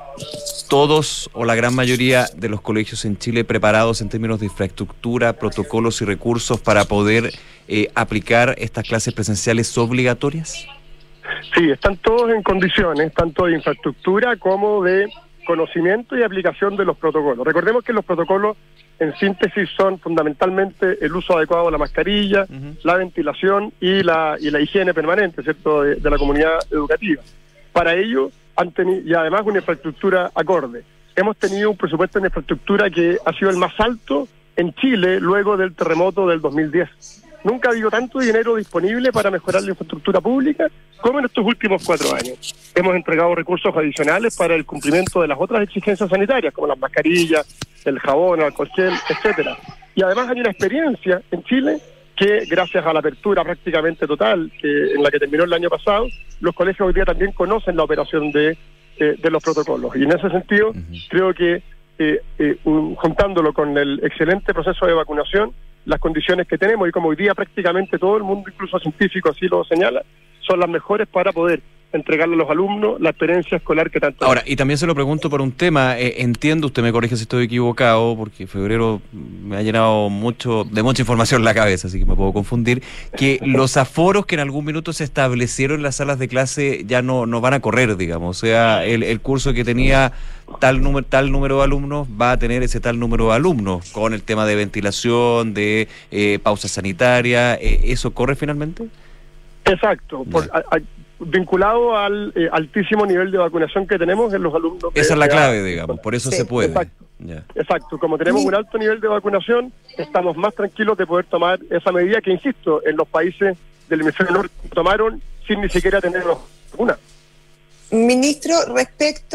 todos o la gran mayoría de los colegios en Chile preparados en términos de infraestructura, protocolos y recursos para poder eh, aplicar estas clases presenciales obligatorias? Sí, están todos en condiciones, tanto de infraestructura como de conocimiento y aplicación de los protocolos. Recordemos que los protocolos, en síntesis, son fundamentalmente el uso adecuado de la mascarilla, uh-huh. la ventilación y la y la higiene permanente, ¿cierto?, de, de la comunidad educativa. Para ello, han tenido, y además una infraestructura acorde. Hemos tenido un presupuesto en infraestructura que ha sido el más alto en Chile luego del terremoto del dos mil diez. Nunca ha habido tanto dinero disponible para mejorar la infraestructura pública como en estos últimos cuatro años. Hemos entregado recursos adicionales para el cumplimiento de las otras exigencias sanitarias, como las mascarillas, el jabón, el alcohol gel, etcétera. Y además hay una experiencia en Chile que, gracias a la apertura prácticamente total que, en la que terminó el año pasado, los colegios hoy día también conocen la operación de, eh, de los protocolos. Y en ese sentido, uh-huh. creo que eh, eh, un, juntándolo con el excelente proceso de vacunación, las condiciones que tenemos, y como hoy día prácticamente todo el mundo, incluso científico, así lo señala, son las mejores para poder entregarle a los alumnos la experiencia escolar que tanto... Ahora, y también se lo pregunto por un tema, eh, entiendo, usted me corrige si estoy equivocado, porque febrero me ha llenado mucho de mucha información la cabeza, así que me puedo confundir, que los aforos que en algún minuto se establecieron en las salas de clase ya no, no van a correr, digamos, o sea, el, el curso que tenía tal número, tal número de alumnos va a tener ese tal número de alumnos, con el tema de ventilación, de eh, pausa sanitaria, eh, ¿eso corre finalmente? Exacto, por, a, a, vinculado al eh, altísimo nivel de vacunación que tenemos en los alumnos. Esa es la clave, digamos, por eso sí, se puede. Exacto, yeah. exacto, como tenemos un alto nivel de vacunación, estamos más tranquilos de poder tomar esa medida que, insisto, en los países del hemisferio norte tomaron sin ni siquiera tener vacuna. Ministro, respecto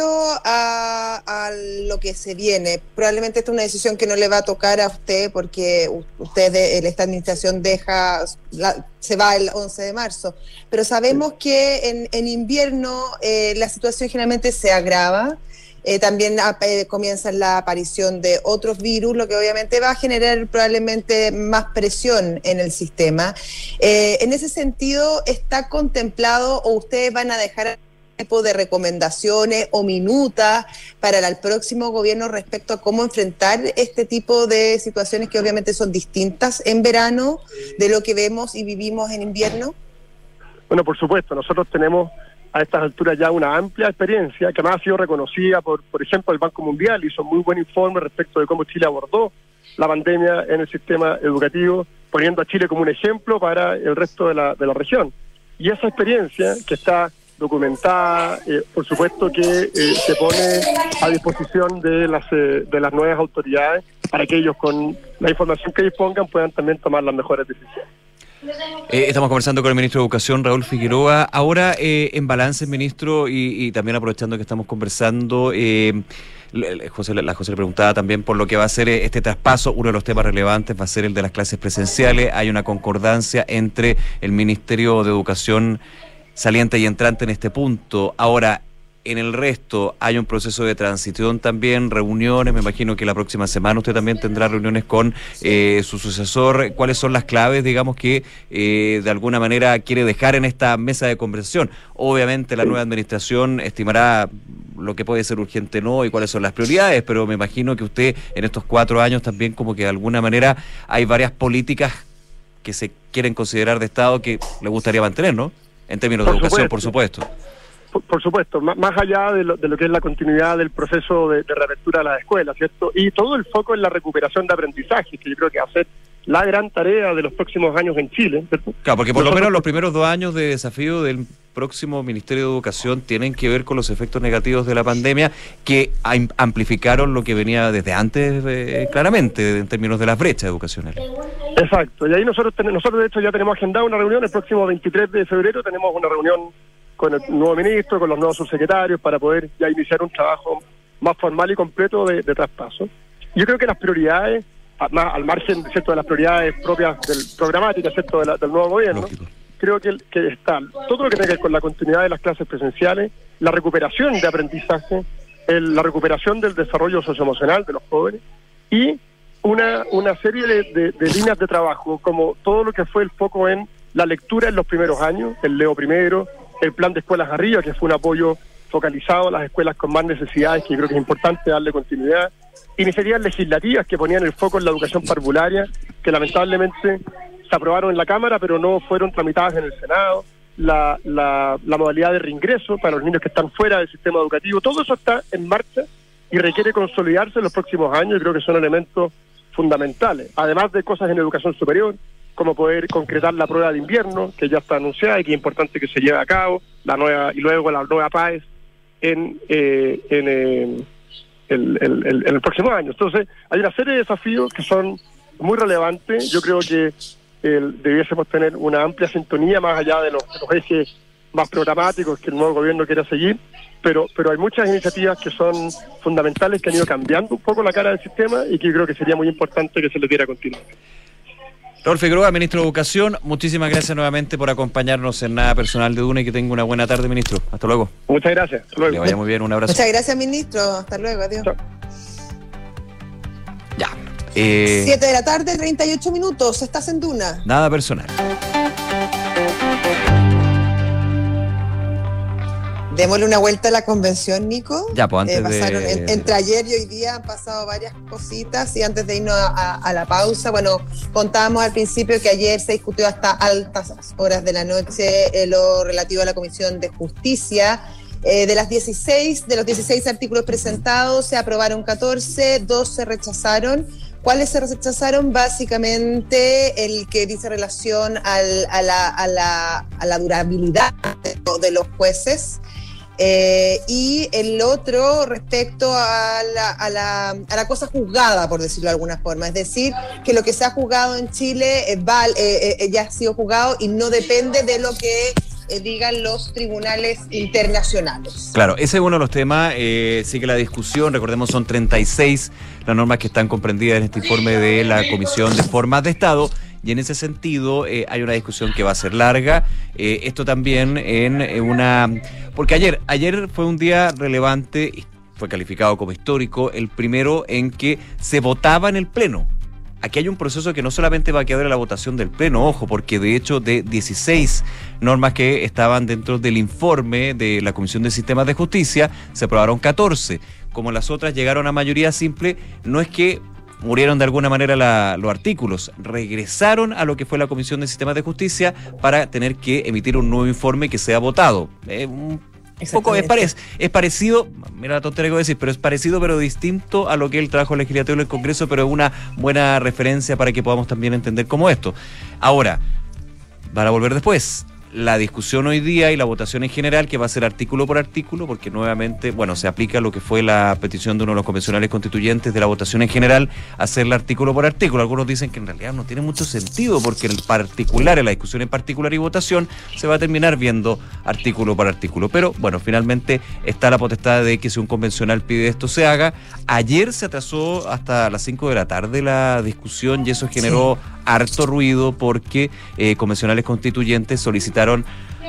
a, a lo que se viene, probablemente esta es una decisión que no le va a tocar a usted porque usted, de, esta administración deja, la, se va el once de marzo, pero sabemos que en, en invierno eh, la situación generalmente se agrava, eh, también eh, comienza la aparición de otros virus, lo que obviamente va a generar probablemente más presión en el sistema. Eh, en ese sentido, ¿está contemplado o ustedes van a dejar tipo de recomendaciones o minutas para el próximo gobierno respecto a cómo enfrentar este tipo de situaciones que obviamente son distintas en verano de lo que vemos y vivimos en invierno? Bueno, por supuesto, nosotros tenemos a estas alturas ya una amplia experiencia que además ha sido reconocida por, por ejemplo, el Banco Mundial, hizo muy buen informe respecto de cómo Chile abordó la pandemia en el sistema educativo, poniendo a Chile como un ejemplo para el resto de la, de la región. Y esa experiencia que está documentada, eh, por supuesto que eh, se pone a disposición de las eh, de las nuevas autoridades para que ellos con la información que dispongan puedan también tomar las mejores decisiones. Eh, estamos conversando con el ministro de Educación, Raúl Figueroa. Ahora, eh, en balance, ministro, y, y también aprovechando que estamos conversando, eh, José, la José le preguntaba también por lo que va a ser este traspaso. Uno de los temas relevantes va a ser el de las clases presenciales. Hay una concordancia entre el Ministerio de Educación saliente y entrante en este punto. Ahora, en el resto hay un proceso de transición también, reuniones, me imagino que la próxima semana usted también tendrá reuniones con eh, su sucesor. ¿Cuáles son las claves, digamos, que eh, de alguna manera quiere dejar en esta mesa de conversación? Obviamente la nueva administración estimará lo que puede ser urgente o no y cuáles son las prioridades, pero me imagino que usted en estos cuatro años también como que de alguna manera hay varias políticas que se quieren considerar de Estado que le gustaría mantener, ¿no? En términos de educación, por supuesto. Por, por supuesto, más, más allá de lo, de lo que es la continuidad del proceso de, de reapertura de las escuelas, ¿cierto? Y todo el foco en la recuperación de aprendizaje, que yo creo que va a ser la gran tarea de los próximos años en Chile, ¿cierto? Claro, porque por Nosotros, lo menos los primeros dos años de desafío del próximo Ministerio de Educación tienen que ver con los efectos negativos de la pandemia que amplificaron lo que venía desde antes eh, claramente en términos de las brechas educacionales. Exacto, y ahí nosotros, nosotros de hecho ya tenemos agendada una reunión, el próximo veintitrés de febrero tenemos una reunión con el nuevo ministro, con los nuevos subsecretarios, para poder ya iniciar un trabajo más formal y completo de, de traspaso. Yo creo que las prioridades, más al margen, ¿cierto?, de las prioridades propias del programática, ¿cierto?, de la, del nuevo gobierno, Lógico. creo que, que está todo lo que tiene que ver con la continuidad de las clases presenciales, la recuperación de aprendizaje, el, la recuperación del desarrollo socioemocional de los jóvenes y una, una serie de, de, de líneas de trabajo, como todo lo que fue el foco en la lectura en los primeros años, el Leo Primero, el plan de escuelas arriba, que fue un apoyo focalizado a las escuelas con más necesidades, que yo creo que es importante darle continuidad, iniciativas legislativas que ponían el foco en la educación parvularia, que lamentablemente se aprobaron en la Cámara, pero no fueron tramitadas en el Senado, la, la, la modalidad de reingreso para los niños que están fuera del sistema educativo, todo eso está en marcha y requiere consolidarse en los próximos años, y creo que son elementos fundamentales, además de cosas en educación superior, como poder concretar la prueba de invierno, que ya está anunciada y que es importante que se lleve a cabo, la nueva y luego la nueva P A E S en, eh, en, eh, el, el, el, en el próximo año. Entonces, hay una serie de desafíos que son muy relevantes. Yo creo que eh, debiésemos tener una amplia sintonía más allá de los, de los ejes más programáticos que el nuevo gobierno quiera seguir, pero pero hay muchas iniciativas que son fundamentales, que han ido cambiando un poco la cara del sistema y que yo creo que sería muy importante que se les diera continuidad. Raúl Figueroa, ministro de Educación, muchísimas gracias nuevamente por acompañarnos en Nada Personal de Duna y que tenga una buena tarde, ministro. Hasta luego. Muchas gracias. Hasta luego. Que vaya muy bien, un abrazo. Muchas gracias, ministro. Hasta luego, adiós. Chao. Ya. Eh, Siete de la tarde, treinta y ocho minutos. Estás en Duna. Nada Personal. Démosle una vuelta a la convención, Nico. Ya, pues antes eh, pasaron, de... en, entre ayer y hoy día han pasado varias cositas y antes de irnos a, a, a la pausa, bueno, contábamos al principio que ayer se discutió hasta altas horas de la noche eh, lo relativo a la Comisión de Justicia. Eh, de las dieciséis, de los dieciséis artículos presentados, se aprobaron catorce, dos se rechazaron. ¿Cuáles se rechazaron? Básicamente el que dice relación al, a, la, a, la, a la durabilidad de, de los jueces. Eh, y el otro respecto a la, a, la, a la cosa juzgada, por decirlo de alguna forma, es decir, que lo que se ha juzgado en Chile eh, val, eh, eh, ya ha sido juzgado y no depende de lo que eh, digan los tribunales internacionales. Claro, ese es uno de los temas, eh, sigue la discusión, recordemos son treinta y seis las normas que están comprendidas en este informe de la Comisión de Formas de Estado. Y en ese sentido eh, hay una discusión que va a ser larga. Eh, esto también en eh, una... Porque ayer, ayer fue un día relevante, fue calificado como histórico, el primero en que se votaba en el Pleno. Aquí hay un proceso que no solamente va a quedar en la votación del Pleno, ojo, porque de hecho de dieciséis normas que estaban dentro del informe de la Comisión de Sistemas de Justicia, se aprobaron catorce. Como las otras llegaron a mayoría simple, no es que murieron de alguna manera la, los artículos, regresaron a lo que fue la Comisión de Sistemas de Justicia para tener que emitir un nuevo informe que sea votado. Eh, un poco es, pare, es parecido, mira la tontería que voy a decir, pero es parecido pero distinto a lo que es el trabajo legislativo del Congreso, pero es una buena referencia para que podamos también entender cómo esto. Ahora, van a volver después. La discusión hoy día y la votación en general, que va a ser artículo por artículo, porque nuevamente, bueno, se aplica lo que fue la petición de uno de los convencionales constituyentes de la votación en general, hacerla artículo por artículo. Algunos dicen que en realidad no tiene mucho sentido, porque en el particular, en la discusión en particular y votación, se va a terminar viendo artículo por artículo. Pero, bueno, finalmente está la potestad de que si un convencional pide esto se haga. Ayer se atrasó hasta las cinco de la tarde la discusión y eso generó sí. harto ruido porque eh, convencionales constituyentes solicitaron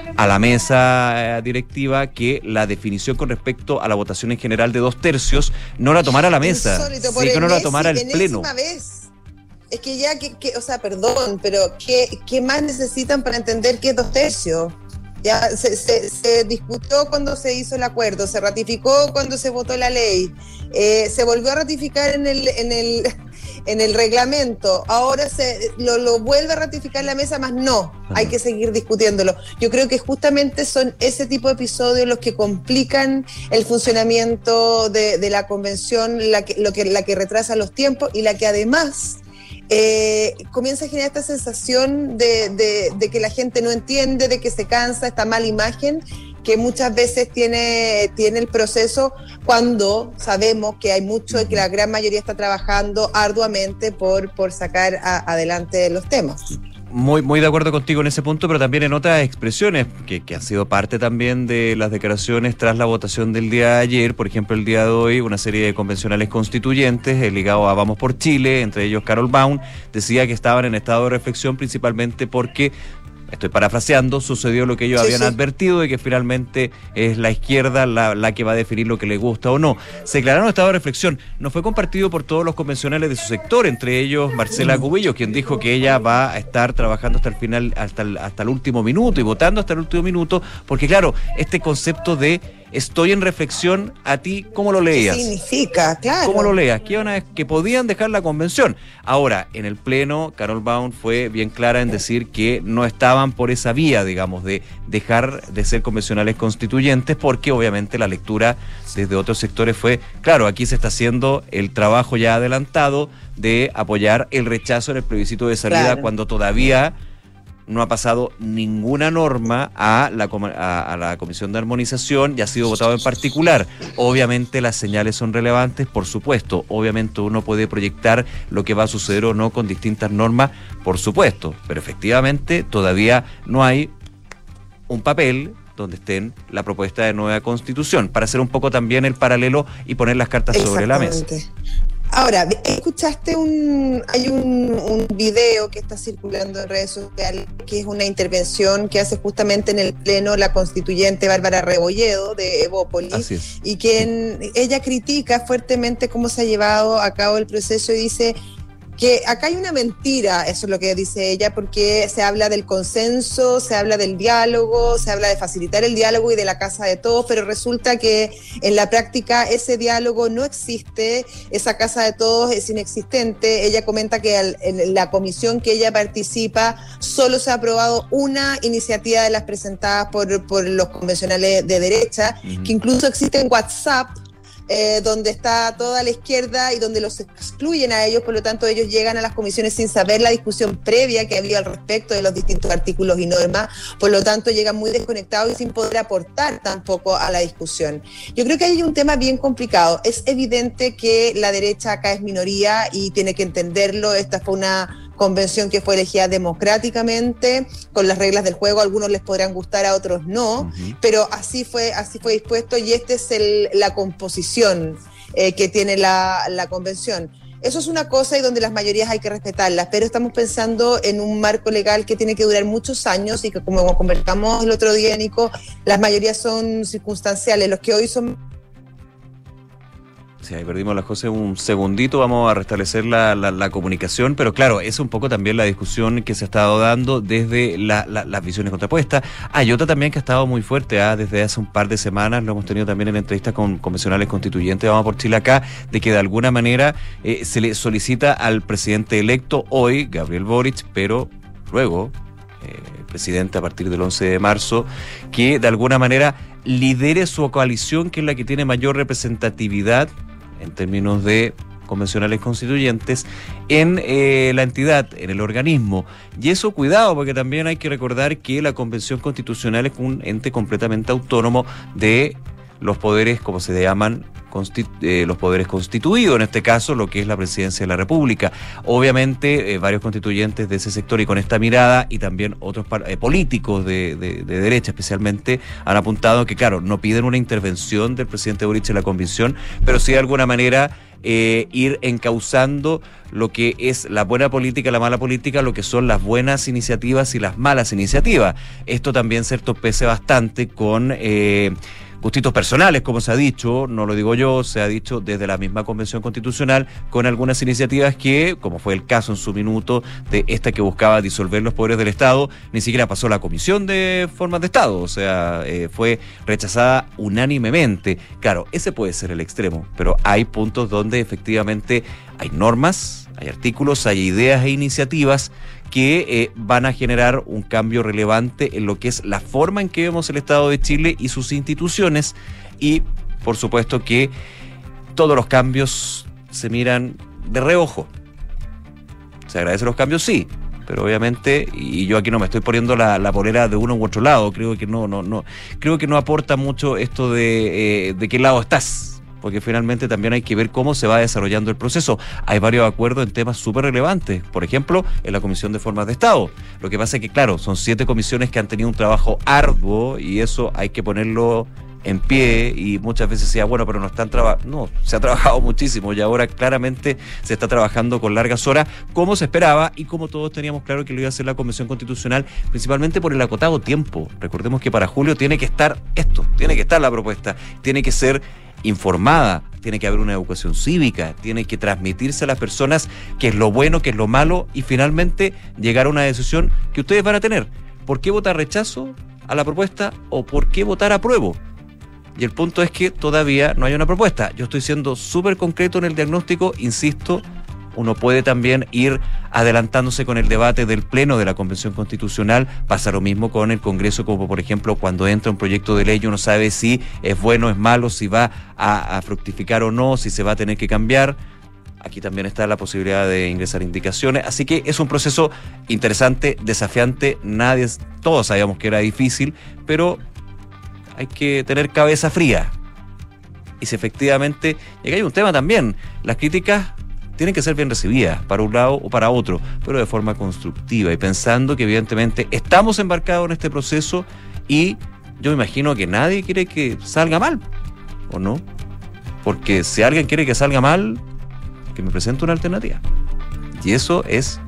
a la mesa directiva que la definición con respecto a la votación en general de dos tercios no la tomara la mesa, Insólito, sí, que no la tomara el pleno. Vez. Es que ya, que, que, o sea, perdón, pero ¿qué, qué más necesitan para entender qué es dos tercios? Ya se, se, se discutió cuando se hizo el acuerdo, se ratificó cuando se votó la ley, eh, se volvió a ratificar en el, en el, en el reglamento, ahora se lo, lo vuelve a ratificar la mesa, más no, hay que seguir discutiéndolo. Yo creo que justamente son ese tipo de episodios los que complican el funcionamiento de, de la convención, la que, lo que, la que retrasa los tiempos y la que además... Eh, comienza a generar esta sensación de, de, de que la gente no entiende, de que se cansa, esta mala imagen que muchas veces tiene, tiene el proceso, cuando sabemos que hay mucho y que la gran mayoría está trabajando arduamente por, por sacar a, adelante los temas. Muy, muy de acuerdo contigo en ese punto, pero también en otras expresiones que, que han sido parte también de las declaraciones tras la votación del día de ayer. Por ejemplo, el día de hoy, una serie de convencionales constituyentes eh, ligados a Vamos por Chile, entre ellos Carol Baum, decía que estaban en estado de reflexión principalmente porque, estoy parafraseando, sucedió lo que ellos sí, habían sí. advertido, de que finalmente es la izquierda la, la que va a definir lo que le gusta o no. Se declararon estado de reflexión. No fue compartido por todos los convencionales de su sector, entre ellos Marcela Cubillos, quien dijo que ella va a estar trabajando hasta el final, hasta el, hasta el último minuto y votando hasta el último minuto, porque claro, este concepto de estoy en reflexión, ¿a ti cómo lo leías? ¿Qué significa? Claro. ¿Cómo lo leías? Que, una vez que podían dejar la convención. Ahora, en el pleno, Carol Baum fue bien clara en decir que no estaban por esa vía, digamos, de dejar de ser convencionales constituyentes, porque obviamente la lectura desde otros sectores fue, claro, aquí se está haciendo el trabajo ya adelantado de apoyar el rechazo en el plebiscito de salida, claro, cuando todavía no ha pasado ninguna norma a la, a, a la Comisión de Armonización y ha sido votado en particular. Obviamente las señales son relevantes, por supuesto. Obviamente uno puede proyectar lo que va a suceder o no con distintas normas, por supuesto. Pero efectivamente todavía no hay un papel donde estén la propuesta de nueva constitución, para hacer un poco también el paralelo y poner las cartas sobre la mesa. Ahora, escuchaste un, hay un, un video que está circulando en redes sociales, que es una intervención que hace justamente en el pleno la constituyente Bárbara Rebolledo de Evópolis, y quien ella critica fuertemente cómo se ha llevado a cabo el proceso y dice que acá hay una mentira, eso es lo que dice ella, porque se habla del consenso, se habla del diálogo, se habla de facilitar el diálogo y de la casa de todos, pero resulta que en la práctica ese diálogo no existe, esa casa de todos es inexistente. Ella comenta que al, en la comisión que ella participa solo se ha aprobado una iniciativa de las presentadas por, por los convencionales de derecha, uh-huh. que incluso existe en WhatsApp, Eh, donde está toda la izquierda y donde los excluyen a ellos, por lo tanto ellos llegan a las comisiones sin saber la discusión previa que había al respecto de los distintos artículos y normas, por lo tanto llegan muy desconectados y sin poder aportar tampoco a la discusión. Yo creo que hay un tema bien complicado. Es evidente que la derecha acá es minoría y tiene que entenderlo. Esta fue una convención que fue elegida democráticamente, con las reglas del juego. A algunos les podrán gustar, a otros no, uh-huh. pero así fue, así fue dispuesto, y esta es el, la composición eh, que tiene la, la convención. Eso es una cosa y donde las mayorías hay que respetarlas, pero estamos pensando en un marco legal que tiene que durar muchos años y que, como conversamos el otro día, Nico, las mayorías son circunstanciales. Los que hoy son... Sí, ahí perdimos la José un segundito, vamos a restablecer la, la, la comunicación, pero claro, es un poco también la discusión que se ha estado dando desde la, la, las visiones contrapuestas. Hay otra también que ha estado muy fuerte, ¿eh? Desde hace un par de semanas, lo hemos tenido también en entrevistas con convencionales constituyentes, Vamos por Chile acá, de que de alguna manera eh, se le solicita al presidente electo hoy, Gabriel Boric, pero luego, eh, presidente a partir del once de marzo, que de alguna manera lidere su coalición, que es la que tiene mayor representatividad en términos de convencionales constituyentes en eh, la entidad, en el organismo. Y eso, cuidado, porque también hay que recordar que la Convención Constitucional es un ente completamente autónomo de los poderes, como se llaman, Constitu- eh, los poderes constituidos, en este caso lo que es la presidencia de la República. Obviamente eh, varios constituyentes de ese sector y con esta mirada y también otros eh, políticos de, de, de derecha especialmente han apuntado que claro, no piden una intervención del presidente Boric en la convención, pero sí de alguna manera eh, ir encauzando lo que es la buena política, la mala política, lo que son las buenas iniciativas y las malas iniciativas. Esto también se entorpece bastante con Eh, gustitos personales, como se ha dicho, no lo digo yo, se ha dicho desde la misma Convención Constitucional, con algunas iniciativas que, como fue el caso en su minuto de esta que buscaba disolver los poderes del Estado, ni siquiera pasó la Comisión de Formas de Estado, o sea, eh, fue rechazada unánimemente. Claro, ese puede ser el extremo, pero hay puntos donde efectivamente hay normas, hay artículos, hay ideas e iniciativas que eh, van a generar un cambio relevante en lo que es la forma en que vemos el Estado de Chile y sus instituciones, y por supuesto que todos los cambios se miran de reojo. Se agradecen los cambios, sí, pero obviamente, y yo aquí no me estoy poniendo la, la polera de uno u otro lado, creo que no, no, no, creo que no aporta mucho esto de, eh, de qué lado estás, porque finalmente también hay que ver cómo se va desarrollando el proceso. Hay varios acuerdos en temas súper relevantes, por ejemplo, en la Comisión de Formas de Estado. Lo que pasa es que, claro, son siete comisiones que han tenido un trabajo arduo y eso hay que ponerlo en pie, y muchas veces decía, bueno, pero no están trabajando. No, se ha trabajado muchísimo y ahora claramente se está trabajando con largas horas, como se esperaba y como todos teníamos claro que lo iba a hacer la Convención Constitucional, principalmente por el acotado tiempo. Recordemos que para julio tiene que estar esto, tiene que estar la propuesta, tiene que ser informada, tiene que haber una educación cívica, tiene que transmitirse a las personas qué es lo bueno, qué es lo malo, y finalmente llegar a una decisión que ustedes van a tener. ¿Por qué votar rechazo a la propuesta o por qué votar apruebo? Y el punto es que todavía no hay una propuesta. Yo estoy siendo súper concreto en el diagnóstico, insisto, uno puede también ir adelantándose con el debate del Pleno de la Convención Constitucional. Pasa lo mismo con el Congreso, como por ejemplo cuando entra un proyecto de ley, uno sabe si es bueno, es malo, si va a, a fructificar o no, si se va a tener que cambiar. Aquí también está la posibilidad de ingresar indicaciones. Así que es un proceso interesante, desafiante. Nadie, todos sabíamos que era difícil, pero hay que tener cabeza fría. Y si efectivamente, y acá hay un tema también, las críticas tienen que ser bien recibidas para un lado o para otro, pero de forma constructiva y pensando que evidentemente estamos embarcados en este proceso y yo me imagino que nadie quiere que salga mal, ¿o no? Porque si alguien quiere que salga mal, que me presente una alternativa. Y eso es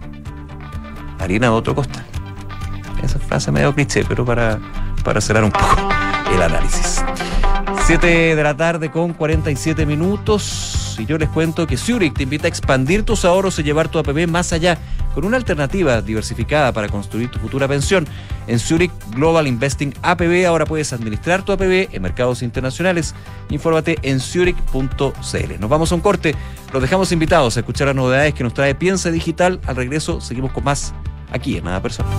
harina de otro costal. Esa frase medio cliché, pero para, para cerrar un poco el análisis. siete de la tarde con cuarenta y siete minutos. Y yo les cuento que Zurich te invita a expandir tus ahorros y llevar tu A P B más allá, con una alternativa diversificada para construir tu futura pensión. En Zurich Global Investing A P B ahora puedes administrar tu A P B en mercados internacionales. Infórmate en zurich punto c l. Nos vamos a un corte. Los dejamos invitados a escuchar las novedades que nos trae Piensa Digital. Al regreso seguimos con más aquí en Nada Personal.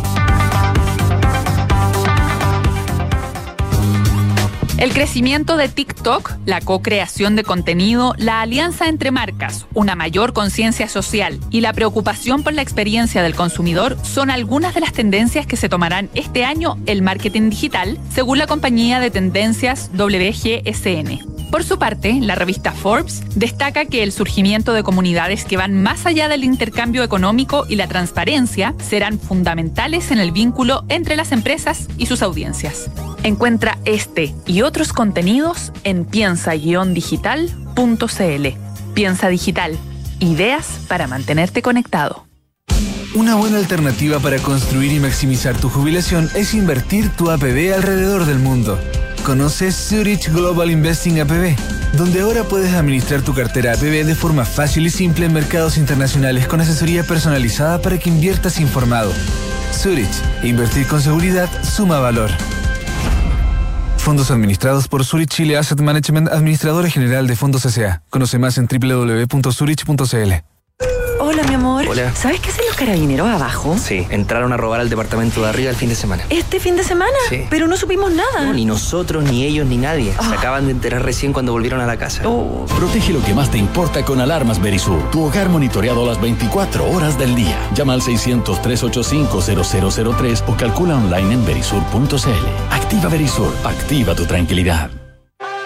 El crecimiento de TikTok, la co-creación de contenido, la alianza entre marcas, una mayor conciencia social y la preocupación por la experiencia del consumidor son algunas de las tendencias que se tomarán este año el marketing digital, según la compañía de tendencias W G S N. Por su parte, la revista Forbes destaca que el surgimiento de comunidades que van más allá del intercambio económico y la transparencia serán fundamentales en el vínculo entre las empresas y sus audiencias. Encuentra este y otros contenidos en piensa guion digital punto c l. Piensa Digital. Ideas para mantenerte conectado. Una buena alternativa para construir y maximizar tu jubilación es invertir tu A P B alrededor del mundo. Conoce Zurich Global Investing A P B, donde ahora puedes administrar tu cartera A P B de forma fácil y simple en mercados internacionales con asesoría personalizada para que inviertas informado. Zurich, invertir con seguridad suma valor. Fondos administrados por Zurich Chile Asset Management, administradora general de fondos S A. Conoce más en doble u doble u doble u punto zurich punto c l. Hola, mi amor. Hola. ¿Sabes qué hacen los carabineros abajo? Sí, entraron a robar al departamento de arriba el fin de semana. ¿Este fin de semana? Sí. Pero no supimos nada. No, ni nosotros, ni ellos, ni nadie. Oh. Se acaban de enterar recién cuando volvieron a la casa. Oh. Protege lo que más te importa con Alarmas Verisur. Tu hogar monitoreado las veinticuatro horas del día. Llama al seiscientos, trescientos ochenta y cinco, cero cero cero tres o calcula online en verisur punto c l. Activa Verisur. Activa tu tranquilidad.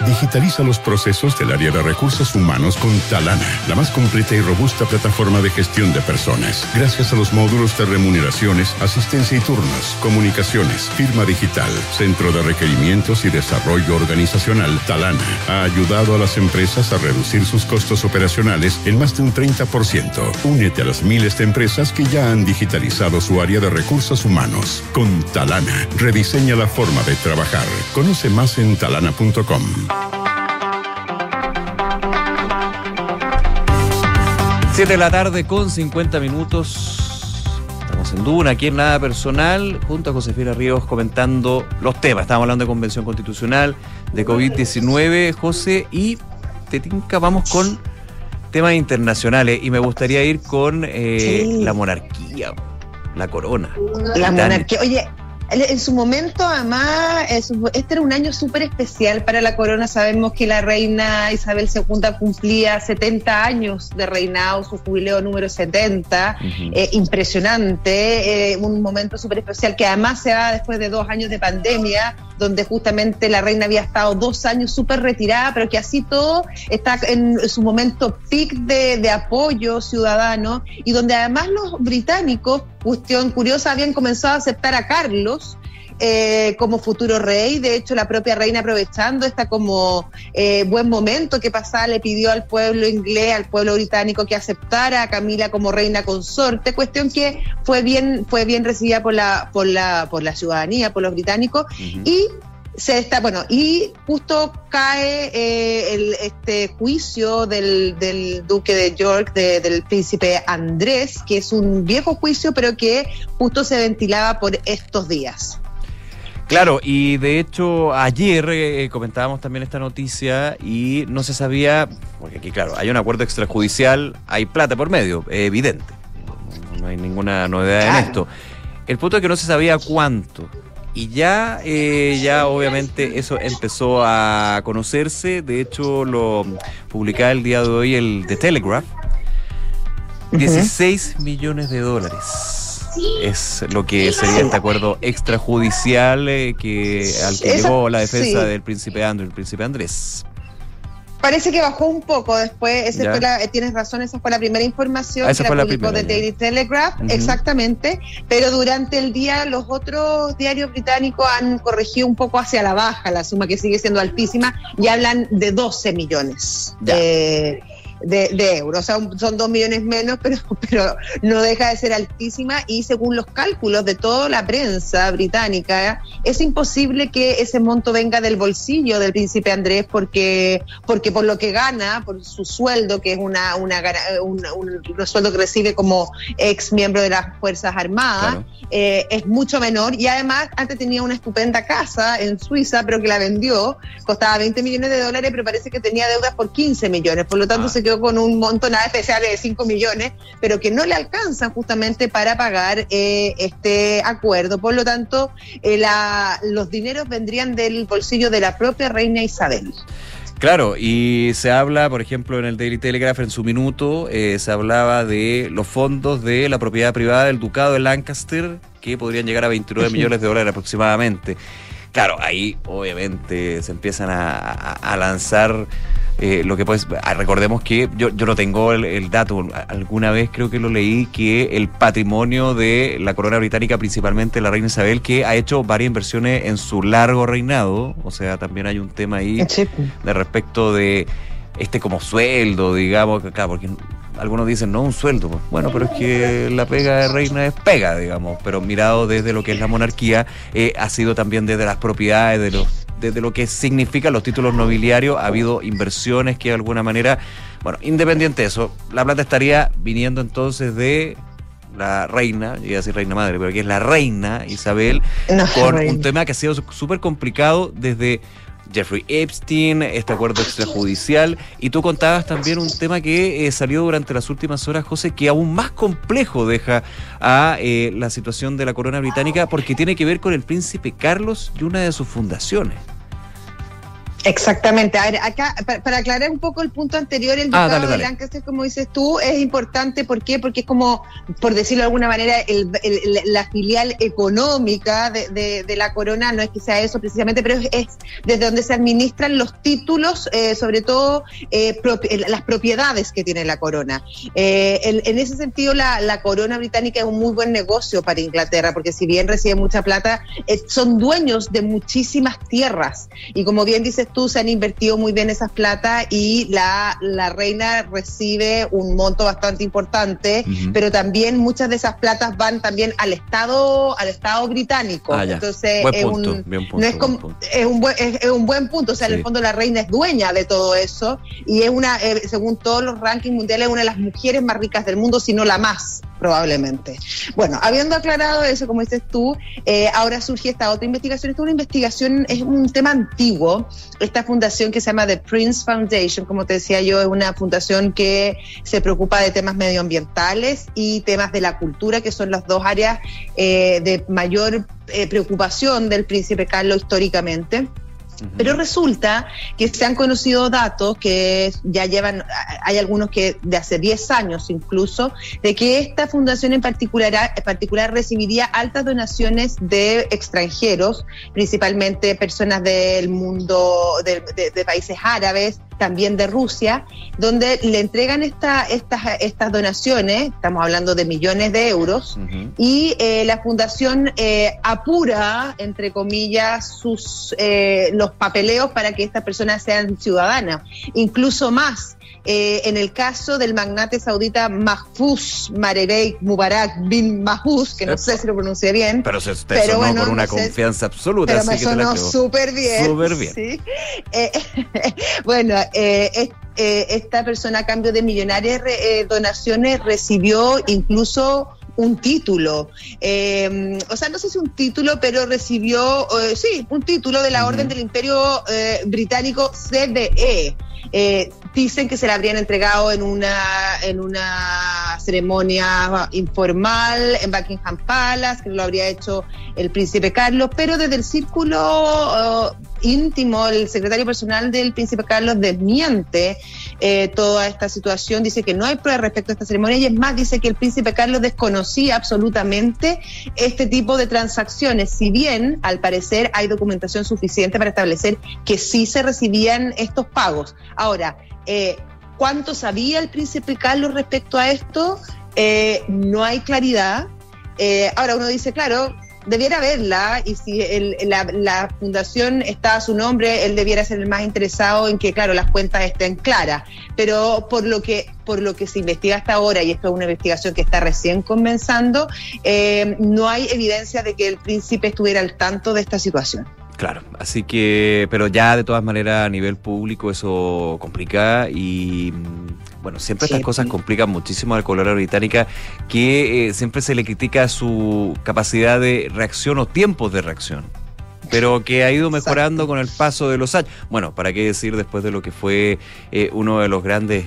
Digitaliza los procesos del área de recursos humanos con Talana, la más completa y robusta plataforma de gestión de personas. Gracias a los módulos de remuneraciones, asistencia y turnos, comunicaciones, firma digital, centro de requerimientos y desarrollo organizacional, Talana ha ayudado a las empresas a reducir sus costos operacionales en más de un treinta por ciento. Únete a las miles de empresas que ya han digitalizado su área de recursos humanos. Con Talana, rediseña la forma de trabajar. Conoce más en talana punto com. siete de la tarde con cincuenta minutos. Estamos en Duna, aquí en Nada Personal, junto a Josefina Ríos comentando los temas. Estamos hablando de Convención Constitucional, de COVID diecinueve, José, y te tinca, vamos con temas internacionales. Y me gustaría ir con eh, Sí. la monarquía, la corona. La Británica. monarquía. Oye, en su momento, además, este era un año súper especial para la corona. Sabemos que la reina Isabel segunda cumplía setenta años de reinado, su jubileo número setenta. Uh-huh. Eh, impresionante, eh, un momento súper especial que además se da después de dos años de pandemia, donde justamente la reina había estado dos años súper retirada, pero que así todo está en su momento peak de, de apoyo ciudadano, y donde además los británicos, cuestión curiosa, habían comenzado a aceptar a Carlos eh, como futuro rey. De hecho, la propia reina, aprovechando esta como eh, buen momento que pasaba, le pidió al pueblo inglés, al pueblo británico, que aceptara a Camila como reina consorte, cuestión que fue bien fue bien recibida por la por la por la ciudadanía, por los británicos. Uh-huh. y se está bueno y justo cae eh, el, este juicio del, del duque de York, de, del príncipe Andrés, que es un viejo juicio, pero que justo se ventilaba por estos días. Claro, y de hecho ayer eh, comentábamos también esta noticia y no se sabía, porque aquí claro, hay un acuerdo extrajudicial, hay plata por medio, eh, evidente, no, no hay ninguna novedad claro. en esto. El punto es que no se sabía cuánto. Y ya, eh, ya obviamente eso empezó a conocerse. De hecho, lo publicaba el día de hoy el The Telegraph. dieciséis uh-huh. millones de dólares es lo que sería este acuerdo extrajudicial eh, que, al que Esa, llegó la defensa sí. del príncipe Andrew, el príncipe Andrés. Parece que bajó un poco después, ese fue la, tienes razón, esa fue la primera información ah, que la publicó de Daily Telegraph, uh-huh. exactamente, pero durante el día los otros diarios británicos han corregido un poco hacia la baja la suma, que sigue siendo altísima, y hablan de doce millones de, de, de euros, o sea, son dos millones menos, pero, pero no deja de ser altísima, y según los cálculos de toda la prensa británica, es imposible que ese monto venga del bolsillo del príncipe Andrés, porque, porque por lo que gana, por su sueldo, que es una, una, una un, un sueldo que recibe como ex miembro de las Fuerzas Armadas, claro. eh, es mucho menor, y además antes tenía una estupenda casa en Suiza, pero que la vendió, costaba veinte millones de dólares, pero parece que tenía deudas por quince millones, por lo tanto ah. se quedó con un monto nada especial de cinco millones, pero que no le alcanzan justamente para pagar eh, este acuerdo. Por lo tanto, eh, la, los dineros vendrían del bolsillo de la propia reina Isabel. Claro, y se habla, por ejemplo, en el Daily Telegraph en su minuto, eh, se hablaba de los fondos de la propiedad privada del Ducado de Lancaster, que podrían llegar a veintinueve millones de dólares aproximadamente. Claro, ahí obviamente se empiezan a, a, a lanzar eh, lo que pues, recordemos que yo, yo no tengo el, el dato, alguna vez creo que lo leí, que el patrimonio de la corona británica, principalmente la reina Isabel, que ha hecho varias inversiones en su largo reinado, o sea, también hay un tema ahí sí. de respecto de este como sueldo, digamos, claro, porque algunos dicen, no, un sueldo, pues, bueno, pero es que la pega de reina es pega, digamos, pero mirado desde lo que es la monarquía, eh, ha sido también desde las propiedades, de los, desde lo que significan los títulos nobiliarios, ha habido inversiones que de alguna manera, bueno, independiente de eso, la plata estaría viniendo entonces de la reina, yo iba a decir reina madre, pero que es la reina Isabel, no, con reina. Un tema que ha sido súper complicado desde Jeffrey Epstein, este acuerdo extrajudicial, y tú contabas también un tema que eh, salió durante las últimas horas, José, que aún más complejo deja a eh, la situación de la corona británica, porque tiene que ver con el príncipe Carlos y una de sus fundaciones. Exactamente. A ver, acá, para, para aclarar un poco el punto anterior, el Ah, ducado dale, de dale. Lancaster, como dices tú, es importante. ¿Por qué? Porque es como, por decirlo de alguna manera, el, el, la filial económica de, de, de la corona, no es que sea eso precisamente, pero es, es desde donde se administran los títulos, eh, sobre todo eh, propi- las propiedades que tiene la corona. Eh, en, en ese sentido, la, la corona británica es un muy buen negocio para Inglaterra, porque si bien recibe mucha plata, eh, son dueños de muchísimas tierras. Y como bien dices tú, se han invertido muy bien esas plata y la, la reina recibe un monto bastante importante, uh-huh. pero también muchas de esas platas van también al Estado, al Estado británico. Ah, Entonces buen es punto, un bien punto, no es, como, punto. es un buen es, es un buen punto. O sea, sí. En el fondo la reina es dueña de todo eso y es una, eh, según todos los rankings mundiales, una de las mujeres más ricas del mundo, si no la más, probablemente. Bueno, habiendo aclarado eso, como dices tú, eh, ahora surge esta otra investigación. Esta es una investigación, es un tema antiguo. Esta fundación que se llama The Prince Foundation, como te decía yo, es una fundación que se preocupa de temas medioambientales y temas de la cultura, que son las dos áreas eh, de mayor eh, preocupación del príncipe Carlos históricamente. Pero resulta que se han conocido datos que ya llevan, hay algunos que de hace diez años incluso, de que esta fundación en particular, en particular recibiría altas donaciones de extranjeros, principalmente personas del mundo, de, de, de países árabes, también de Rusia, donde le entregan esta, estas, estas donaciones, estamos hablando de millones de euros, uh-huh. y eh, la fundación eh, apura, entre comillas, sus eh, los papeleos para que estas personas sean ciudadanas, incluso más. Eh, en el caso del magnate saudita Mahfouz Marebey Mubarak bin Mahfouz, que no Epa. sé si lo pronuncié bien, pero se te pero sonó bueno, con una no sé, confianza absoluta, pero así me que sonó súper bien, súper bien. ¿sí? eh, bueno, eh, es, eh, esta persona a cambio de millonarias eh, donaciones recibió incluso un título, eh, o sea, no sé si un título, pero recibió, eh, sí, un título de la uh-huh. Orden del Imperio eh, Británico C B E. Eh, dicen que se le habrían entregado en una en una ceremonia informal en Buckingham Palace, que lo habría hecho el príncipe Carlos, pero desde el círculo uh, íntimo, el secretario personal del príncipe Carlos desmiente eh, toda esta situación, dice que no hay pruebas respecto a esta ceremonia y es más, dice que el príncipe Carlos desconocía absolutamente este tipo de transacciones, si bien al parecer hay documentación suficiente para establecer que sí se recibían estos pagos. Ahora, eh, ¿cuánto sabía el príncipe Carlos respecto a esto? Eh, no hay claridad. Eh, ahora uno dice, claro, debiera verla, y si el, la, la fundación está a su nombre, él debiera ser el más interesado en que, claro, las cuentas estén claras. Pero por lo que por lo que se investiga hasta ahora, y esto es una investigación que está recién comenzando, eh, no hay evidencia de que el príncipe estuviera al tanto de esta situación. Claro, así que, pero ya de todas maneras a nivel público eso complica y, bueno, siempre estas sí. cosas complican muchísimo a la corona británica, que eh, siempre se le critica su capacidad de reacción o tiempos de reacción, pero que ha ido mejorando Exacto. con el paso de los años. Bueno, para qué decir después de lo que fue eh, uno de los grandes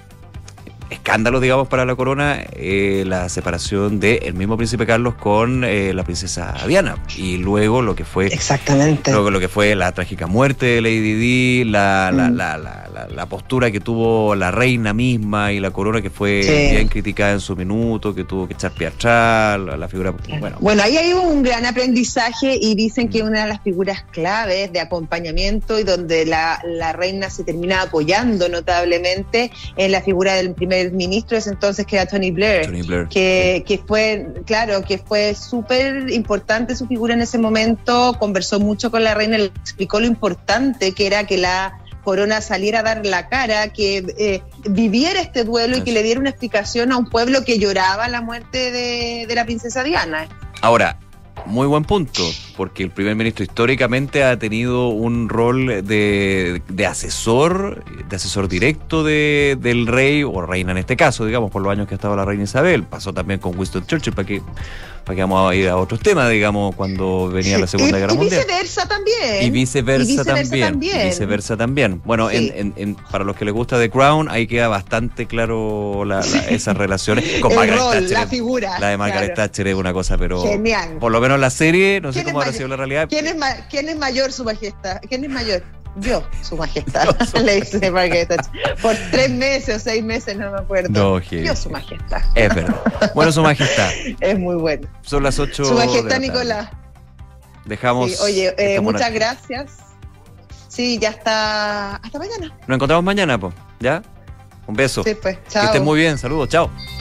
escándalo, digamos, para la corona, eh, la separación del mismo príncipe Carlos con eh, la princesa Diana, y luego lo que fue exactamente luego lo que fue la trágica muerte de Lady Di, la, mm. la, la, la, la, la postura que tuvo la reina misma y la corona, que fue sí. bien criticada en su minuto, que tuvo que echar pie atrás, la, la figura, bueno. Bueno, ahí hay un gran aprendizaje y dicen que una de las figuras claves de acompañamiento y donde la, la reina se termina apoyando notablemente en la figura del primer el ministro de ese entonces, que era Tony Blair, Tony Blair que, que fue, claro, que fue súper importante su figura en ese momento, conversó mucho con la reina, le explicó lo importante que era que la corona saliera a dar la cara, que eh, viviera este duelo y que le diera una explicación a un pueblo que lloraba la muerte de, de la princesa Diana. Ahora, muy buen punto, porque el primer ministro históricamente ha tenido un rol de, de asesor, de asesor directo de, del rey, o reina en este caso, digamos, por los años que ha estado la reina Isabel. Pasó también con Winston Churchill, para que, para que vamos a ir a otros temas, digamos, cuando venía la Segunda y, Guerra y Mundial. Viceversa también. Y viceversa, y viceversa también. también. Y viceversa también. Bueno, sí. en, en, en, para los que les gusta The Crown, ahí queda bastante claro la, la, esas relaciones. Con el Margaret rol, Thatcher. La figura. La de Margaret claro. Thatcher es una cosa, pero... Genial. Por lo menos la serie, no sé cómo habrá mayor? sido la realidad. ¿Quién es, ma- ¿Quién es mayor, su majestad? ¿Quién es mayor? Yo, su majestad, le dice Margaret Thatcher. Por tres meses o seis meses, no me acuerdo. No, que... Yo, su majestad. Es verdad. Bueno, su majestad. Es muy bueno. Son las ocho. Su majestad Nicolás. Dejamos. Sí, oye, eh, muchas gracias. Sí, ya está. Hasta mañana. Nos encontramos mañana, pues. ¿Ya? Un beso. Sí, pues. Chao. Que estés muy bien. Saludos. Chao.